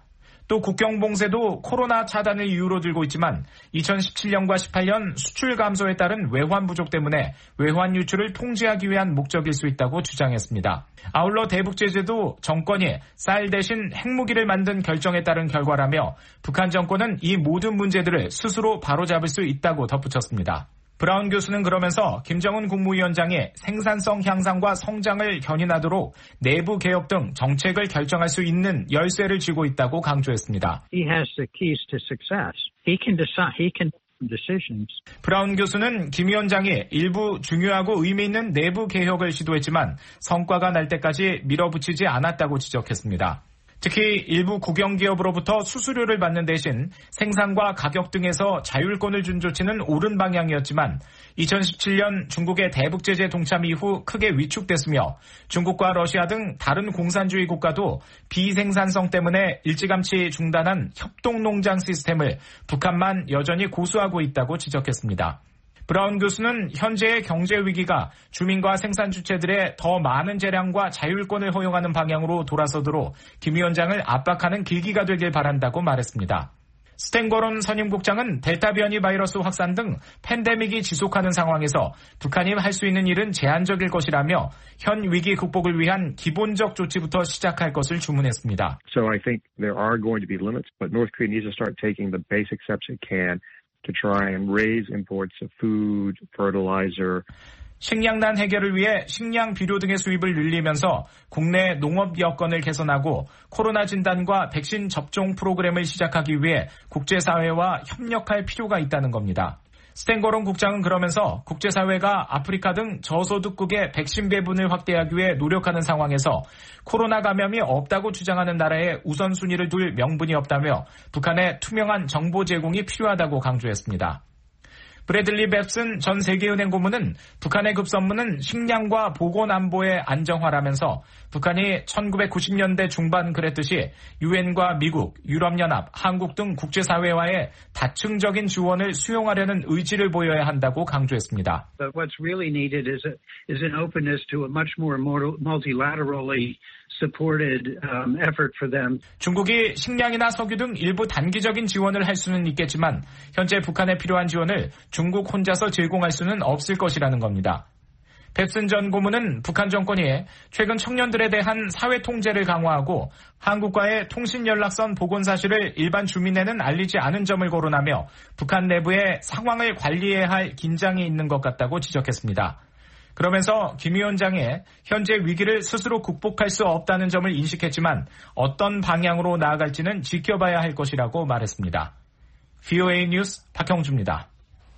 Speaker 20: 또 국경 봉쇄도 코로나 차단을 이유로 들고 있지만 2017년과 18년 수출 감소에 따른 외환 부족 때문에 외환 유출을 통제하기 위한 목적일 수 있다고 주장했습니다. 아울러 대북 제재도 정권이 쌀 대신 핵무기를 만든 결정에 따른 결과라며 북한 정권은 이 모든 문제들을 스스로 바로잡을 수 있다고 덧붙였습니다. 브라운 교수는 그러면서 김정은 국무위원장이 생산성 향상과 성장을 견인하도록 내부 개혁 등 정책을 결정할 수 있는 열쇠를 쥐고 있다고 강조했습니다.
Speaker 16: He has the keys to success. He can decide. He can make decisions.
Speaker 20: 브라운 교수는 김 위원장이 일부 중요하고 의미 있는 내부 개혁을 시도했지만 성과가 날 때까지 밀어붙이지 않았다고 지적했습니다. 특히 일부 국영기업으로부터 수수료를 받는 대신 생산과 가격 등에서 자율권을 준 조치는 옳은 방향이었지만 2017년 중국의 대북 제재 동참 이후 크게 위축됐으며 중국과 러시아 등 다른 공산주의 국가도 비생산성 때문에 일찌감치 중단한 협동농장 시스템을 북한만 여전히 고수하고 있다고 지적했습니다. 브라운 교수는 현재의 경제 위기가 주민과 생산 주체들의 더 많은 재량과 자율권을 허용하는 방향으로 돌아서도록 김 위원장을 압박하는 계기가 되길 바란다고 말했습니다. 스탠거론 선임국장은 델타 변이 바이러스 확산 등 팬데믹이 지속하는 상황에서 북한이 할 수 있는 일은 제한적일 것이라며 현 위기 극복을 위한 기본적 조치부터 시작할 것을 주문했습니다.
Speaker 21: So I think there are going to be limits, but North Korea needs to start taking the basic steps it can to try and raise imports of food, fertilizer.
Speaker 20: 식량난 해결을 위해 식량, 비료 등의 수입을 늘리면서 국내 농업 여건을 개선하고 코로나 진단과 백신 접종 프로그램을 시작하기 위해 국제사회와 협력할 필요가 있다는 겁니다. 스탠거론 국장은 그러면서 국제사회가 아프리카 등 저소득국의 백신 배분을 확대하기 위해 노력하는 상황에서 코로나 감염이 없다고 주장하는 나라에 우선순위를 둘 명분이 없다며 북한의 투명한 정보 제공이 필요하다고 강조했습니다. 브래들리 뱁슨 전 세계은행 고문은 북한의 급선무는 식량과 보건안보의 안정화라면서 북한이 1990년대 중반 그랬듯이 유엔과 미국, 유럽연합, 한국 등 국제사회와의 다층적인 지원을 수용하려는 의지를 보여야 한다고 강조했습니다.
Speaker 16: But what's really needed is an openness to a much more multilaterally supported effort for them.
Speaker 20: 중국이 식량이나 석유 등 일부 단기적인 지원을 할 수는 있겠지만 현재 북한에 필요한 지원을 중국 혼자서 제공할 수는 없을 것이라는 겁니다. 뱁슨 전 고문은 북한 정권이 최근 청년들에 대한 사회 통제를 강화하고 한국과의 통신연락선 복원 사실을 일반 주민에는 알리지 않은 점을 거론하며 북한 내부의 상황을 관리해야 할 긴장이 있는 것 같다고 지적했습니다. 그러면서 김 위원장이 현재 위기를 스스로 극복할 수 없다는 점을 인식했지만 어떤 방향으로 나아갈지는 지켜봐야 할 것이라고 말했습니다. VOA 뉴스 박형주입니다.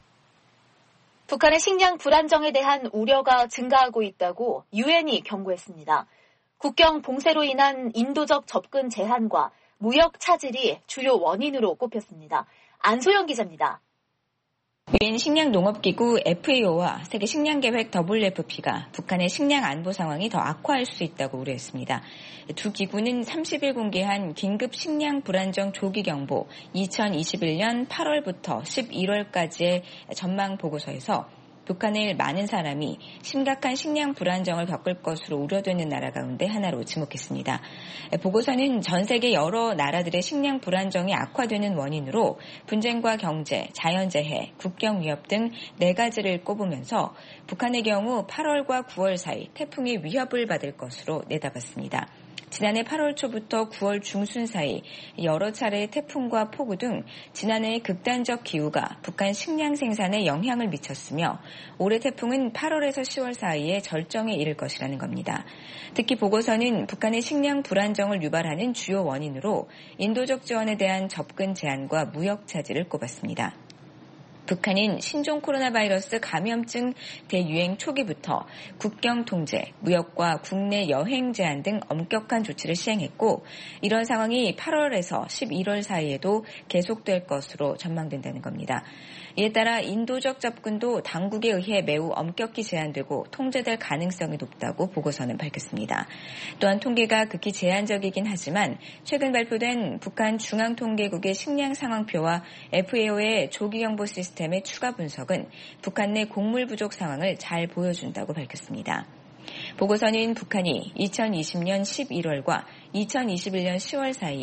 Speaker 3: 북한의 식량 불안정에 대한 우려가 증가하고 있다고 유엔이 경고했습니다. 국경 봉쇄로 인한 인도적 접근 제한과 무역 차질이 주요 원인으로 꼽혔습니다. 안소영 기자입니다.
Speaker 1: 유엔 식량농업기구 FAO와 세계식량계획 WFP가 북한의 식량 안보 상황이 더 악화할 수 있다고 우려했습니다. 두 기구는 30일 공개한 긴급 식량 불안정 조기경보 2021년 8월부터 11월까지의 전망 보고서에서 북한의 많은 사람이 심각한 식량 불안정을 겪을 것으로 우려되는 나라 가운데 하나로 지목했습니다. 보고서는 전 세계 여러 나라들의 식량 불안정이 악화되는 원인으로 분쟁과 경제, 자연재해, 국경 위협 등 4가지를 꼽으면서 북한의 경우 8월과 9월 사이 태풍의 위협을 받을 것으로 내다봤습니다. 지난해 8월 초부터 9월 중순 사이 여러 차례의 태풍과 폭우 등 지난해의 극단적 기후가 북한 식량 생산에 영향을 미쳤으며 올해 태풍은 8월에서 10월 사이에 절정에 이를 것이라는 겁니다. 특히 보고서는 북한의 식량 불안정을 유발하는 주요 원인으로 인도적 지원에 대한 접근 제한과 무역 차질을 꼽았습니다. 북한은 신종 코로나 바이러스 감염증 대유행 초기부터 국경 통제, 무역과 국내 여행 제한 등 엄격한 조치를 시행했고 이런 상황이 8월에서 11월 사이에도 계속될 것으로 전망된다는 겁니다. 이에 따라 인도적 접근도 당국에 의해 매우 엄격히 제한되고 통제될 가능성이 높다고 보고서는 밝혔습니다. 또한 통계가 극히 제한적이긴 하지만 최근 발표된 북한 중앙통계국의 식량 상황표와 FAO의 조기경보 시스템의 추가 분석은 북한 내 곡물 부족 상황을 잘 보여준다고 밝혔습니다. 보고서는 북한이 2020년 11월과 2021년 10월 사이에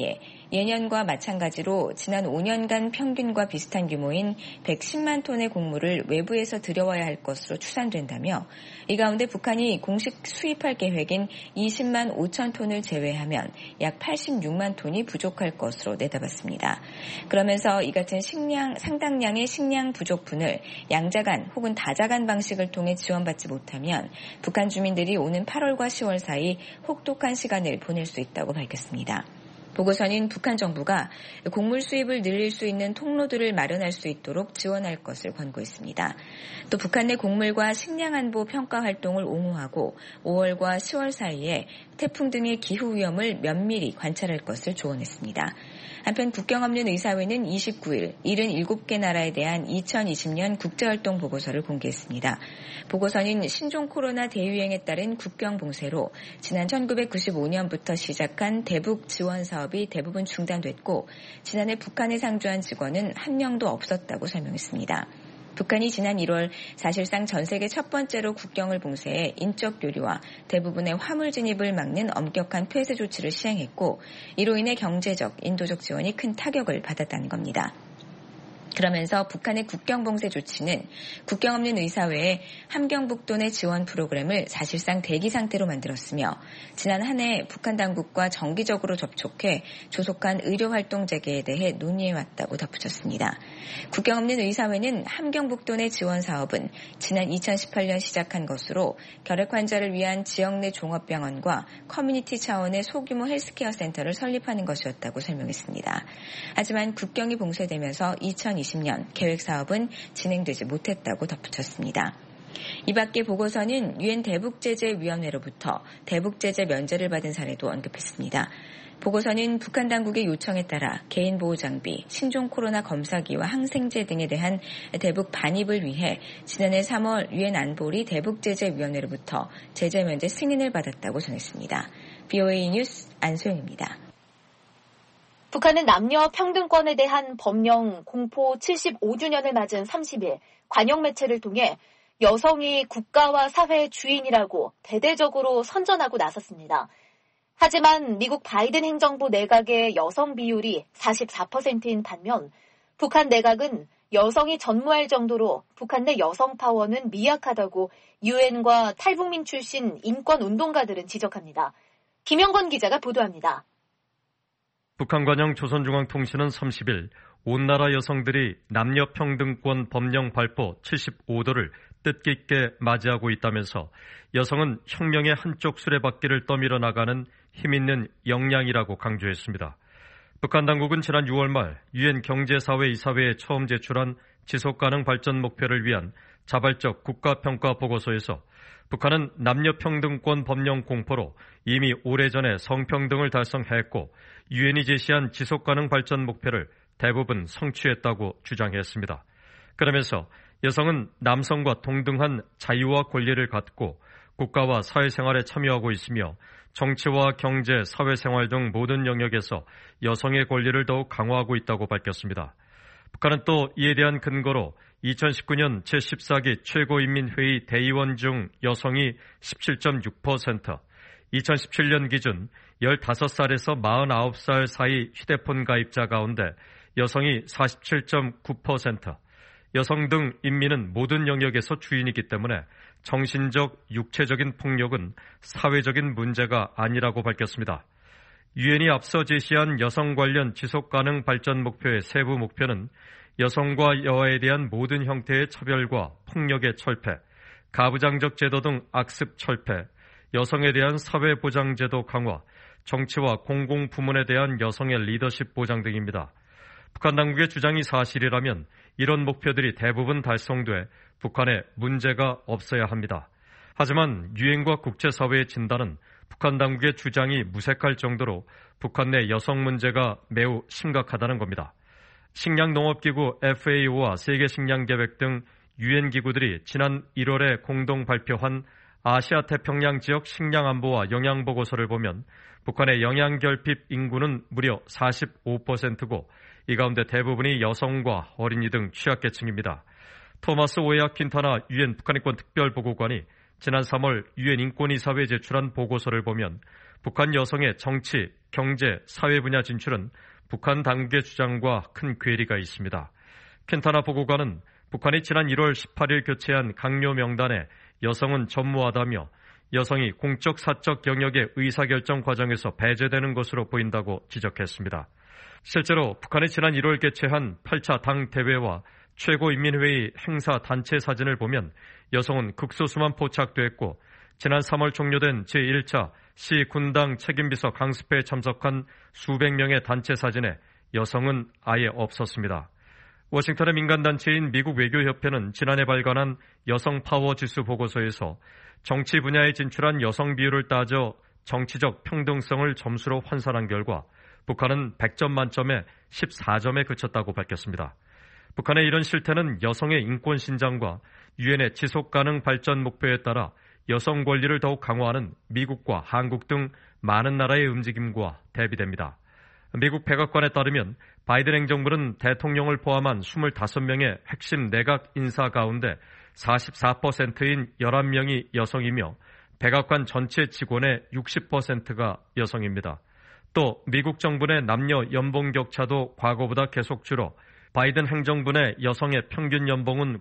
Speaker 1: 예년과 마찬가지로 지난 5년간 평균과 비슷한 규모인 110만 톤의 곡물을 외부에서 들여와야 할 것으로 추산된다며 이 가운데 북한이 공식 수입할 계획인 20만 5천 톤을 제외하면 약 86만 톤이 부족할 것으로 내다봤습니다. 그러면서 이 같은 상당량의 식량 부족분을 양자간 혹은 다자간 방식을 통해 지원받지 못하면 북한 주민들이 오는 8월과 10월 사이 혹독한 시간을 보낼 수 있다고 밝혔습니다. 보고서는 북한 정부가 곡물 수입을 늘릴 수 있는 통로들을 마련할 수 있도록 지원할 것을 권고했습니다. 또 북한 내 곡물과 식량 안보 평가 활동을 옹호하고 5월과 10월 사이에 태풍 등의 기후 위험을 면밀히 관찰할 것을 조언했습니다. 한편 국경 없는 의사회는 29일 77개 나라에 대한 2020년 국제활동 보고서를 공개했습니다. 보고서는 신종 코로나 대유행에 따른 국경 봉쇄로 지난 1995년부터 시작한 대북 지원 사업이 대부분 중단됐고 지난해 북한에 상주한 직원은 한 명도 없었다고 설명했습니다. 북한이 지난 1월 사실상 전 세계 첫 번째로 국경을 봉쇄해 인적 교류와 대부분의 화물 진입을 막는 엄격한 폐쇄 조치를 시행했고 이로 인해 경제적, 인도적 지원이 큰 타격을 받았다는 겁니다. 그러면서 북한의 국경 봉쇄 조치는 국경 없는 의사회의 함경북도 내 지원 프로그램을 사실상 대기 상태로 만들었으며 지난 한 해 북한 당국과 정기적으로 접촉해 조속한 의료활동 재개에 대해 논의해왔다고 덧붙였습니다. 국경 없는 의사회는 함경북도 내 지원 사업은 지난 2018년 시작한 것으로 결핵 환자를 위한 지역 내 종합병원과 커뮤니티 차원의 소규모 헬스케어 센터를 설립하는 것이었다고 설명했습니다. 하지만 국경이 봉쇄되면서 2020년 계획 사업은 진행되지 못했다고 덧붙였습니다. 이 밖에 보고서는 유엔 대북제재위원회로부터 대북제재 면제를 받은 사례도 언급했습니다. 보고서는 북한 당국의 요청에 따라 개인보호장비, 신종 코로나 검사기와 항생제 등에 대한 대북 반입을 위해 지난해 3월 유엔 안보리 대북제재위원회로부터 제재 면제 승인을 받았다고 전했습니다. BOA 뉴스 안소영입니다.
Speaker 3: 북한은 남녀 평등권에 대한 법령 공포 75주년을 맞은 30일 관영 매체를 통해 여성이 국가와 사회의 주인이라고 대대적으로 선전하고 나섰습니다. 하지만 미국 바이든 행정부 내각의 여성 비율이 44%인 반면 북한 내각은 여성이 전무할 정도로 북한 내 여성 파워는 미약하다고 유엔과 탈북민 출신 인권운동가들은 지적합니다. 김영건 기자가 보도합니다.
Speaker 5: 북한 관영 조선중앙통신은 30일 온 나라 여성들이 남녀평등권 법령 발포 75도를 뜻깊게 맞이하고 있다면서 여성은 혁명의 한쪽 수레바퀴를 떠밀어 나가는 힘있는 역량이라고 강조했습니다. 북한 당국은 지난 6월 말 유엔 경제사회이사회에 처음 제출한 지속가능 발전 목표를 위한 자발적 국가평가 보고서에서 북한은 남녀평등권 법령 공포로 이미 오래전에 성평등을 달성했고 유엔이 제시한 지속가능 발전 목표를 대부분 성취했다고 주장했습니다. 그러면서 여성은 남성과 동등한 자유와 권리를 갖고 국가와 사회생활에 참여하고 있으며 정치와 경제, 사회생활 등 모든 영역에서 여성의 권리를 더욱 강화하고 있다고 밝혔습니다. 북한은 또 이에 대한 근거로 2019년 제14기 최고인민회의 대의원 중 여성이 17.6%, 2017년 기준 15살에서 49살 사이 휴대폰 가입자 가운데 여성이 47.9%, 여성 등 인민은 모든 영역에서 주인이기 때문에 정신적, 육체적인 폭력은 사회적인 문제가 아니라고 밝혔습니다. 유엔이 앞서 제시한 여성 관련 지속가능 발전 목표의 세부 목표는 여성과 여아에 대한 모든 형태의 차별과 폭력의 철폐, 가부장적 제도 등 악습 철폐, 여성에 대한 사회보장제도 강화, 정치와 공공부문에 대한 여성의 리더십 보장 등입니다. 북한 당국의 주장이 사실이라면 이런 목표들이 대부분 달성돼 북한에 문제가 없어야 합니다. 하지만 유엔과 국제사회의 진단은 북한 당국의 주장이 무색할 정도로 북한 내 여성 문제가 매우 심각하다는 겁니다. 식량농업기구 FAO와 세계식량계획 등 유엔 기구들이 지난 1월에 공동 발표한 아시아 태평양 지역 식량안보와 영양보고서를 보면 북한의 영양결핍 인구는 무려 45%고 이 가운데 대부분이 여성과 어린이 등 취약계층입니다. 토마스 오에아 퀸타나 유엔 북한인권 특별보고관이 지난 3월 유엔 인권이사회에 제출한 보고서를 보면 북한 여성의 정치, 경제, 사회 분야 진출은 북한 당국의 주장과 큰 괴리가 있습니다. 켄타나 보고관은 북한이 지난 1월 18일 교체한 강요 명단에 여성은 전무하다며 여성이 공적 사적 영역의 의사결정 과정에서 배제되는 것으로 보인다고 지적했습니다. 실제로 북한이 지난 1월 개최한 8차 당 대회와 최고인민회의 행사 단체 사진을 보면 여성은 극소수만 포착됐고 지난 3월 종료된 제1차 시 군당 책임비서 강습회에 참석한 수백 명의 단체 사진에 여성은 아예 없었습니다. 워싱턴의 민간단체인 미국 외교협회는 지난해 발간한 여성 파워 지수 보고서에서 정치 분야에 진출한 여성 비율을 따져 정치적 평등성을 점수로 환산한 결과 북한은 100점 만점에 14점에 그쳤다고 밝혔습니다. 북한의 이런 실태는 여성의 인권 신장과 유엔의 지속가능 발전 목표에 따라 여성 권리를 더욱 강화하는 미국과 한국 등 많은 나라의 움직임과 대비됩니다. 미국 백악관에 따르면 바이든 행정부는 대통령을 포함한 25명의 핵심 내각 인사 가운데 44%인 11명이 여성이며 백악관 전체 직원의 60%가 여성입니다. 또 미국 정부 내 남녀 연봉 격차도 과거보다 계속 줄어 바이든 행정부 내 여성의 평균 연봉은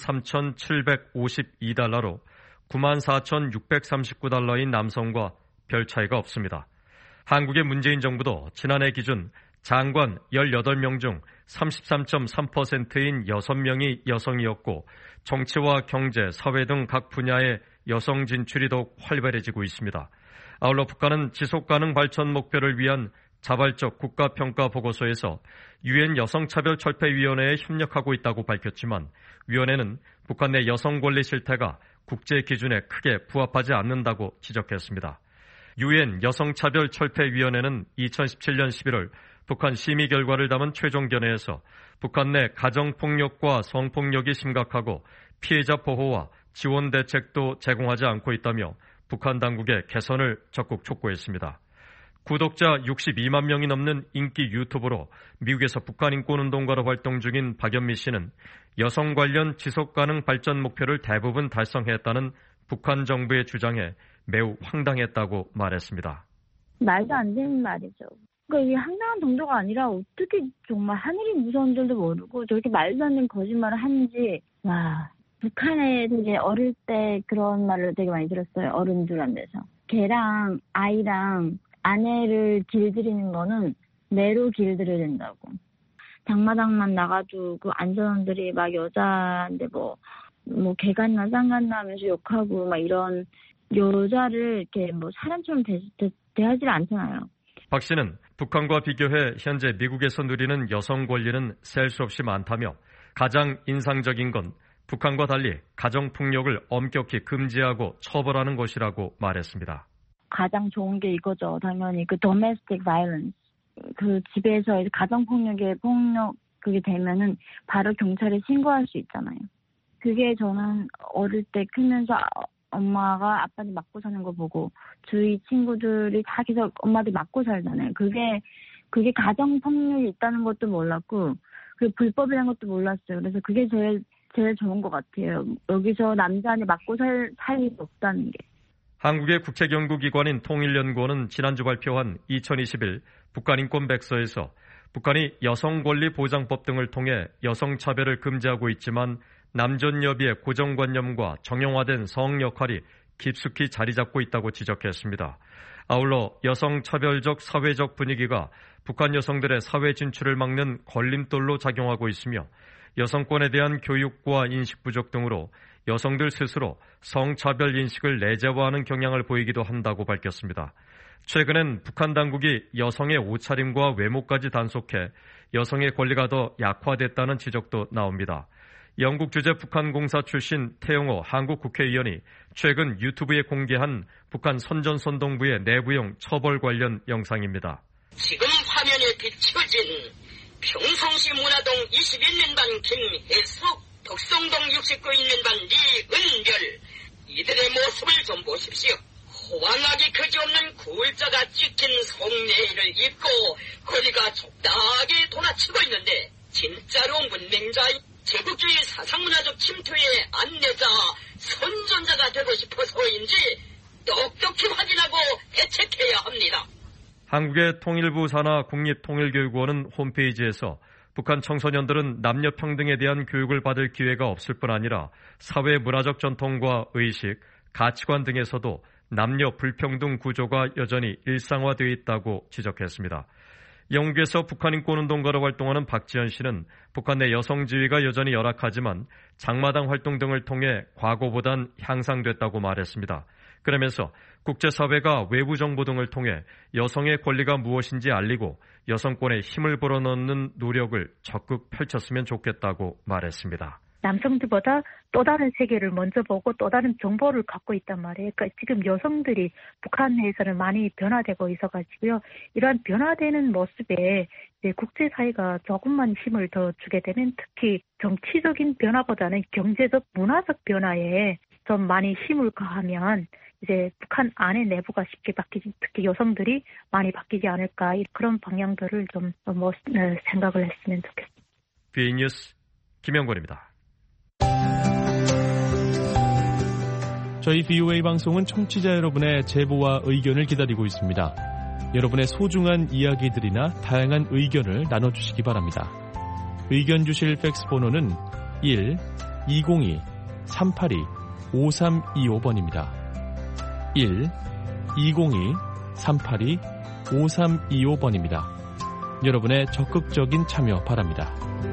Speaker 5: 93,752달러로 94,639달러인 남성과 별 차이가 없습니다. 한국의 문재인 정부도 지난해 기준 장관 18명 중 33.3%인 6명이 여성이었고 정치와 경제, 사회 등 각 분야의 여성 진출이 더욱 활발해지고 있습니다. 아울러 북한은 지속가능 발전 목표를 위한 자발적 국가평가 보고서에서 유엔 여성차별철폐위원회에 협력하고 있다고 밝혔지만 위원회는 북한 내 여성 권리 실태가 국제 기준에 크게 부합하지 않는다고 지적했습니다. 유엔 여성차별철폐위원회는 2017년 11월 북한 심의 결과를 담은 최종 견해에서 북한 내 가정폭력과 성폭력이 심각하고 피해자 보호와 지원 대책도 제공하지 않고 있다며 북한 당국의 개선을 적극 촉구했습니다. 구독자 62만 명이 넘는 인기 유튜버로 미국에서 북한 인권운동가로 활동 중인 박연미 씨는 여성 관련 지속가능 발전 목표를 대부분 달성했다는 북한 정부의 주장에 매우 황당했다고 말했습니다.
Speaker 2: 말도 안 되는 말이죠. 그러니까 이게 황당한 정도가 아니라 어떻게 정말 하늘이 무서운 줄도 모르고 저렇게 말도 안 되는 거짓말을 하는지. 와, 북한에 되게 어릴 때 그런 말을 되게 많이 들었어요. 어른들한테서. 걔랑 아이랑 아내를 길들이는 거는 매로 길들여야 된다고. 당마당만 나가도 그 안전원들이 막 여자인데 뭐 개간나 쌍간나 하면서 욕하고 막 이런 여자를 이렇게 뭐 사람처럼 대하지 않잖아요.
Speaker 5: 박 씨는 북한과 비교해 현재 미국에서 누리는 여성 권리는 셀 수 없이 많다며 가장 인상적인 건 북한과 달리 가정폭력을 엄격히 금지하고 처벌하는 것이라고 말했습니다.
Speaker 2: 가장 좋은 게 이거죠. 당연히 그 domestic violence. 그 집에서 그게 되면은 바로 경찰에 신고할 수 있잖아요. 그게 저는 어릴 때 크면서 엄마가 아빠들 맞고 사는 거 보고 주위 친구들이 다 계속 엄마들 맞고 살잖아요. 그게 가정폭력이 있다는 것도 몰랐고 그 불법이라는 것도 몰랐어요. 그래서 그게 제일 좋은 것 같아요. 여기서 남자한테 맞고 살 일이 없다는 게.
Speaker 5: 한국의 국책연구기관인 통일연구원은 지난주 발표한 2021 북한인권백서에서 북한이 여성권리보장법 등을 통해 여성차별을 금지하고 있지만 남존여비의 고정관념과 정형화된 성 역할이 깊숙이 자리 잡고 있다고 지적했습니다. 아울러 여성차별적 사회적 분위기가 북한 여성들의 사회 진출을 막는 걸림돌로 작용하고 있으며 여성권에 대한 교육과 인식 부족 등으로 여성들 스스로 성차별 인식을 내재화하는 경향을 보이기도 한다고 밝혔습니다. 최근엔 북한 당국이 여성의 옷차림과 외모까지 단속해 여성의 권리가 더 약화됐다는 지적도 나옵니다. 영국 주재 북한공사 출신 태영호 한국 국회의원이 최근 유튜브에 공개한 북한 선전선동부의 내부용 처벌 관련 영상입니다.
Speaker 22: 지금 화면에 비춰진 평성시 문화동 21년반 김혜숙, 덕성동 69 있는반 리은별, 이들의 모습을 좀 보십시오. 호황하기 그지없는 굴자가 찍힌 성내의를 입고 거리가 적당하게 돌아치고 있는데 진짜로 문맹자의 제국주의 사상문화적 침투의 안내자, 선전자가 되고 싶어서인지 똑똑히 확인하고 대책해야 합니다.
Speaker 5: 한국의 통일부 산하 국립통일교육원은 홈페이지에서 북한 청소년들은 남녀 평등에 대한 교육을 받을 기회가 없을 뿐 아니라 사회 문화적 전통과 의식, 가치관 등에서도 남녀 불평등 구조가 여전히 일상화되어 있다고 지적했습니다. 영국에서 북한인권운동가로 활동하는 박지현 씨는 북한 내 여성 지위가 여전히 열악하지만 장마당 활동 등을 통해 과거보단 향상됐다고 말했습니다. 그러면서 국제사회가 외부 정보 등을 통해 여성의 권리가 무엇인지 알리고 여성권에 힘을 불어넣는 노력을 적극 펼쳤으면 좋겠다고 말했습니다.
Speaker 4: 남성들보다 또 다른 세계를 먼저 보고 또 다른 정보를 갖고 있단 말이에요. 그러니까 지금 여성들이 북한 내에서는 많이 변화되고 있어가지고요. 이러한 변화되는 모습에 이제 국제사회가 조금만 힘을 더 주게 되면 특히 정치적인 변화보다는 경제적, 문화적 변화에 좀 많이 힘을 가하면 이제 북한 안의 내부가 쉽게 바뀌지, 특히 여성들이 많이 바뀌지 않을까, 그런 방향들을 좀 생각을 했으면 좋겠습니다.
Speaker 5: BA뉴스 김영권입니다.
Speaker 7: 저희 BOA 방송은 청취자 여러분의 제보와 의견을 기다리고 있습니다. 여러분의 소중한 이야기들이나 다양한 의견을 나눠주시기 바랍니다. 의견 주실 팩스 번호는 1-202-382-5325번입니다. 1-202-382-5325번입니다. 여러분의 적극적인 참여 바랍니다.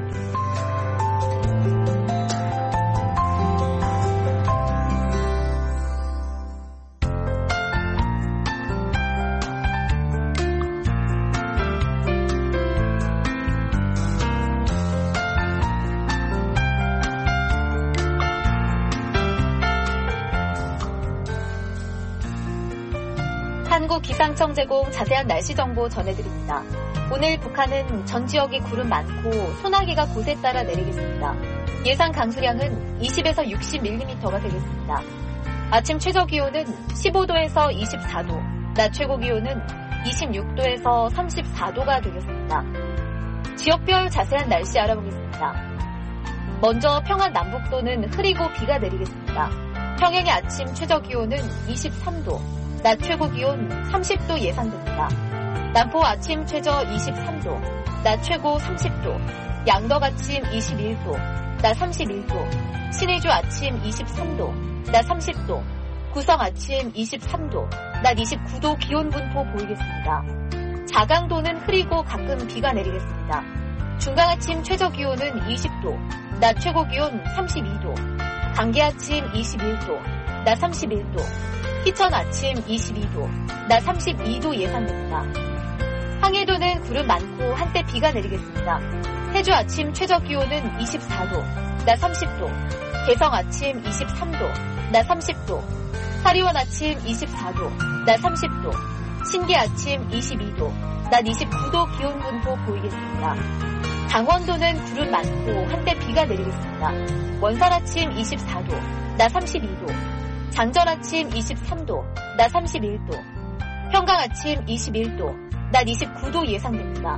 Speaker 3: 기상청 제공 자세한 날씨 정보 전해드립니다. 오늘 북한은 전 지역이 구름 많고 소나기가 곳에 따라 내리겠습니다. 예상 강수량은 20에서 60mm가 되겠습니다. 아침 최저 기온은 15도에서 24도, 낮 최고 기온은 26도에서 34도가 되겠습니다. 지역별 자세한 날씨 알아보겠습니다. 먼저 평안 남북도는 흐리고 비가 내리겠습니다. 평양의 아침 최저 기온은 23도, 낮 최고 기온 30도 예상됩니다. 남포 아침 최저 23도, 낮 최고 30도, 양덕 아침 21도, 낮 31도, 신의주 아침 23도, 낮 30도, 구성 아침 23도, 낮 29도 기온 분포 보이겠습니다. 자강도는 흐리고 가끔 비가 내리겠습니다. 중강 아침 최저 기온은 20도, 낮 최고 기온 32도, 강계 아침 21도, 낮 31도, 희천 아침 22도, 낮 32도 예상됩니다. 항해도는 구름 많고 한때 비가 내리겠습니다. 해주 아침 최저 기온은 24도, 낮 30도, 개성 아침 23도, 낮 30도, 사리원 아침 24도, 낮 30도, 신계 아침 22도, 낮 29도 기온 분포 보이겠습니다. 강원도는 구름 많고 한때 비가 내리겠습니다. 원산 아침 24도, 낮 32도, 장전 아침 23도, 낮 31도, 평강 아침 21도, 낮 29도 예상됩니다.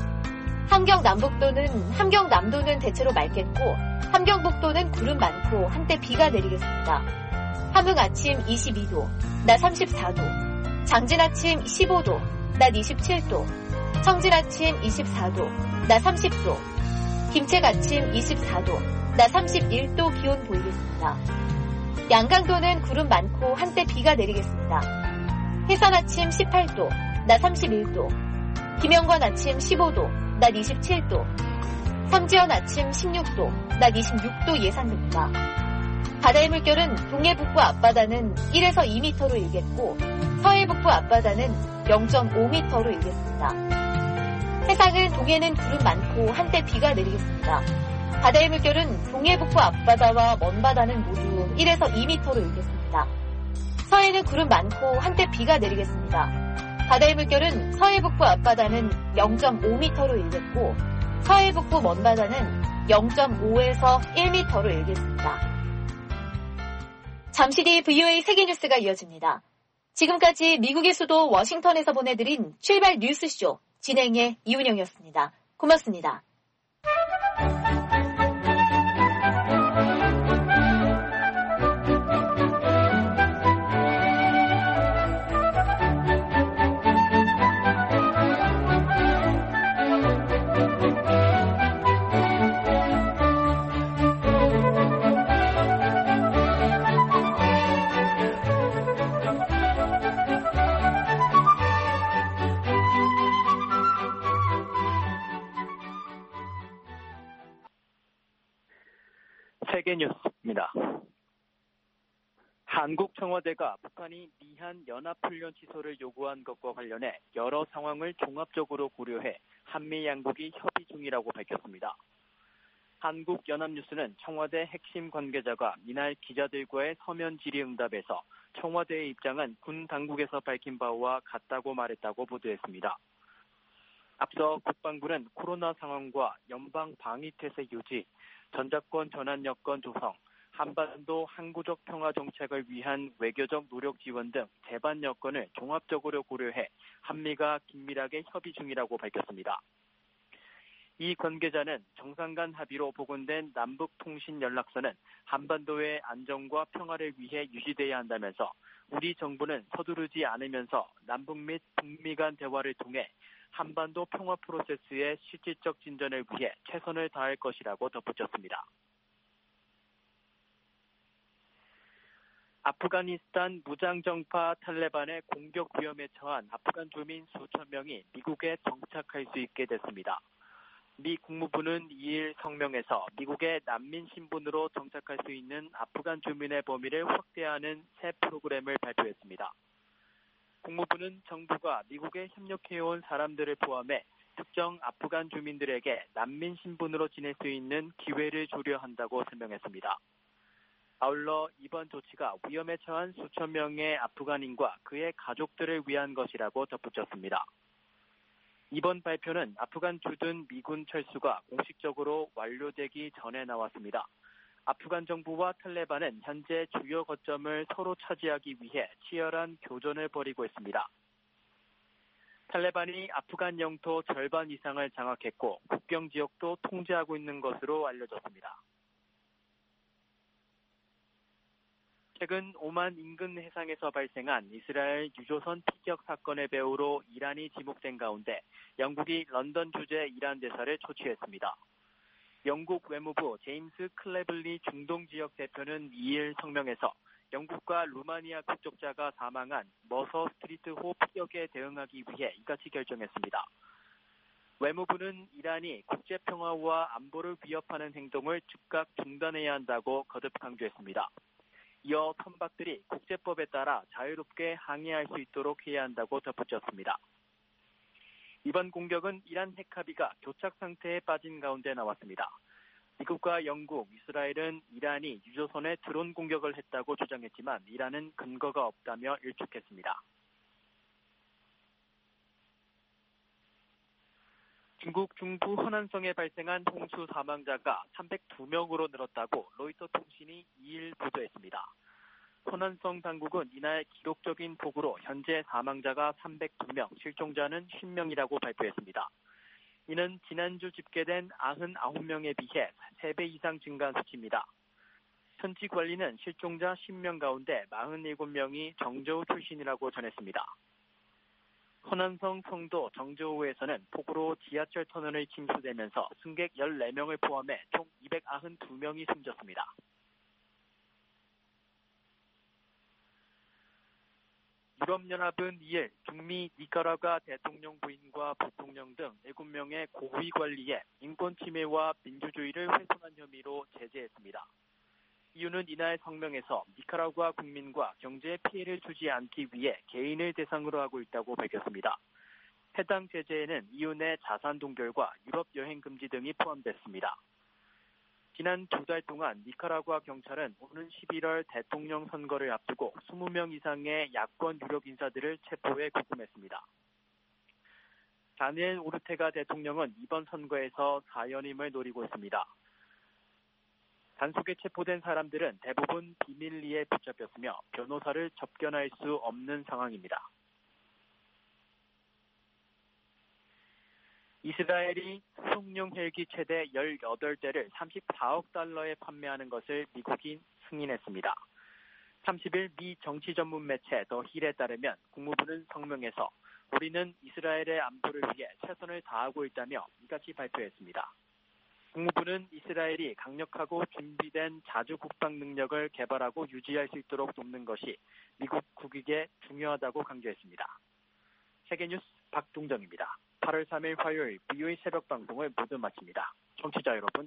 Speaker 3: 함경 남북도는 함경 남도는 대체로 맑겠고 함경 북도는 구름 많고 한때 비가 내리겠습니다. 함흥 아침 22도, 낮 34도, 장진 아침 15도, 낮 27도, 청진 아침 24도, 낮 30도, 김책 아침 24도, 낮 31도 기온 보이겠습니다. 양강도는 구름 많고 한때 비가 내리겠습니다. 해산 아침 18도, 낮 31도, 김영관 아침 15도, 낮 27도, 삼지연 아침 16도, 낮 26도 예상됩니다. 바다의 물결은 동해 북부 앞바다는 1에서 2m로 일겠고 서해 북부 앞바다는 0.5m로 일겠습니다. 해상은 동해는 구름 많고 한때 비가 내리겠습니다. 바다의 물결은 동해 북부 앞바다와 먼바다는 모두 1에서 2m로 일겠습니다. 서해는 구름 많고 한때 비가 내리겠습니다. 바다의 물결은 서해 북부 앞바다는 0.5m로 일겠고 서해 북부 먼바다는 0.5에서 1m로 일겠습니다. 잠시 뒤 VOA 세계뉴스가 이어집니다. 지금까지 미국의 수도 워싱턴에서 보내드린 출발 뉴스쇼 진행의 이운영이었습니다. 고맙습니다.
Speaker 9: 세계뉴스입니다. 한국 청와대가 북한이 미한 연합훈련 취소를 요구한 것과 관련해 여러 상황을 종합적으로 고려해 한미 양국이 협의 중이라고 밝혔습니다. 한국연합뉴스는 청와대 핵심 관계자가 이날 기자들과의 서면 질의응답에서 청와대의 입장은 군 당국에서 밝힌 바와 같다고 말했다고 보도했습니다. 앞서 국방부는 코로나 상황과 연방 방위태세 유지, 전작권 전환 여건 조성, 한반도 항구적 평화 정책을 위한 외교적 노력 지원 등 제반 여건을 종합적으로 고려해 한미가 긴밀하게 협의 중이라고 밝혔습니다. 이 관계자는 정상 간 합의로 복원된 남북통신연락선은 한반도의 안정과 평화를 위해 유지돼야 한다면서 우리 정부는 서두르지 않으면서 남북 및 북미 간 대화를 통해 한반도 평화 프로세스의 실질적 진전을 위해 최선을 다할 것이라고 덧붙였습니다. 아프가니스탄 무장정파 탈레반의 공격 위험에 처한 아프간 주민 수천 명이 미국에 정착할 수 있게 됐습니다. 미 국무부는 2일 성명에서 미국의 난민 신분으로 정착할 수 있는 아프간 주민의 범위를 확대하는 새 프로그램을 발표했습니다. 국무부는 정부가 미국에 협력해온 사람들을 포함해 특정 아프간 주민들에게 난민 신분으로 지낼 수 있는 기회를 주려 한다고 설명했습니다. 아울러 이번 조치가 위험에 처한 수천 명의 아프간인과 그의 가족들을 위한 것이라고 덧붙였습니다. 이번 발표는 아프간 주둔 미군 철수가 공식적으로 완료되기 전에 나왔습니다. 아프간 정부와 탈레반은 현재 주요 거점을 서로 차지하기 위해 치열한 교전을 벌이고 있습니다. 탈레반이 아프간 영토 절반 이상을 장악했고 국경 지역도 통제하고 있는 것으로 알려졌습니다. 최근 오만 인근 해상에서 발생한 이스라엘 유조선 피격 사건의 배후로 이란이 지목된 가운데 영국이 런던 주재 이란 대사를 초치했습니다. 영국 외무부 제임스 클레블리 중동지역 대표는 2일 성명에서 영국과 루마니아 국적자가 사망한 머서 스트리트호 피격에 대응하기 위해 이같이 결정했습니다. 외무부는 이란이 국제평화와 안보를 위협하는 행동을 즉각 중단해야 한다고 거듭 강조했습니다. 이어 선박들이 국제법에 따라 자유롭게 항해할 수 있도록 해야 한다고 덧붙였습니다. 이번 공격은 이란 핵합의가 교착 상태에 빠진 가운데 나왔습니다. 미국과 영국, 이스라엘은 이란이 유조선에 드론 공격을 했다고 주장했지만 이란은 근거가 없다며 일축했습니다. 중국 중부 허난성에 발생한 홍수 사망자가 302명으로 늘었다고 로이터 통신이 2일 보도했습니다. 허난성 당국은 이날 기록적인 폭우로 현재 사망자가 302명, 실종자는 10명이라고 발표했습니다. 이는 지난주 집계된 99명에 비해 3배 이상 증가한 수치입니다. 현지 관리는 실종자 10명 가운데 47명이 정저우 출신이라고 전했습니다. 허난성 성도 정저우에서는 폭우로 지하철 터널을 침수되면서 승객 14명을 포함해 총 292명이 숨졌습니다. 유럽연합은 2일 북미 니카라과 대통령 부인과 부통령 등 7명의 고위 관리에 인권 침해와 민주주의를 훼손한 혐의로 제재했습니다. 이유는 이날 성명에서 니카라과 국민과 경제에 피해를 주지 않기 위해 개인을 대상으로 하고 있다고 밝혔습니다. 해당 제재에는 이윤의 자산 동결과 유럽 여행 금지 등이 포함됐습니다. 지난 2달 동안 니카라과 경찰은 오는 11월 대통령 선거를 앞두고 20명 이상의 야권 유력 인사들을 체포해 구금했습니다. 다니엘 오르테가 대통령은 이번 선거에서 사연임을 노리고 있습니다. 단속에 체포된 사람들은 대부분 비밀리에 붙잡혔으며 변호사를 접견할 수 없는 상황입니다. 이스라엘이 수송용 헬기 최대 18대를 34억 달러에 판매하는 것을 미국이 승인했습니다. 30일 미 정치 전문 매체 더 힐에 따르면 국무부는 성명에서 우리는 이스라엘의 안보를 위해 최선을 다하고 있다며 이같이 발표했습니다. 국무부는 이스라엘이 강력하고 준비된 자주 국방 능력을 개발하고 유지할 수 있도록 돕는 것이 미국 국익에 중요하다고 강조했습니다. 세계뉴스 박동정입니다. 8월 3일 화요일 VOA 새벽 방송을 모두 마칩니다. 청취자 여러분.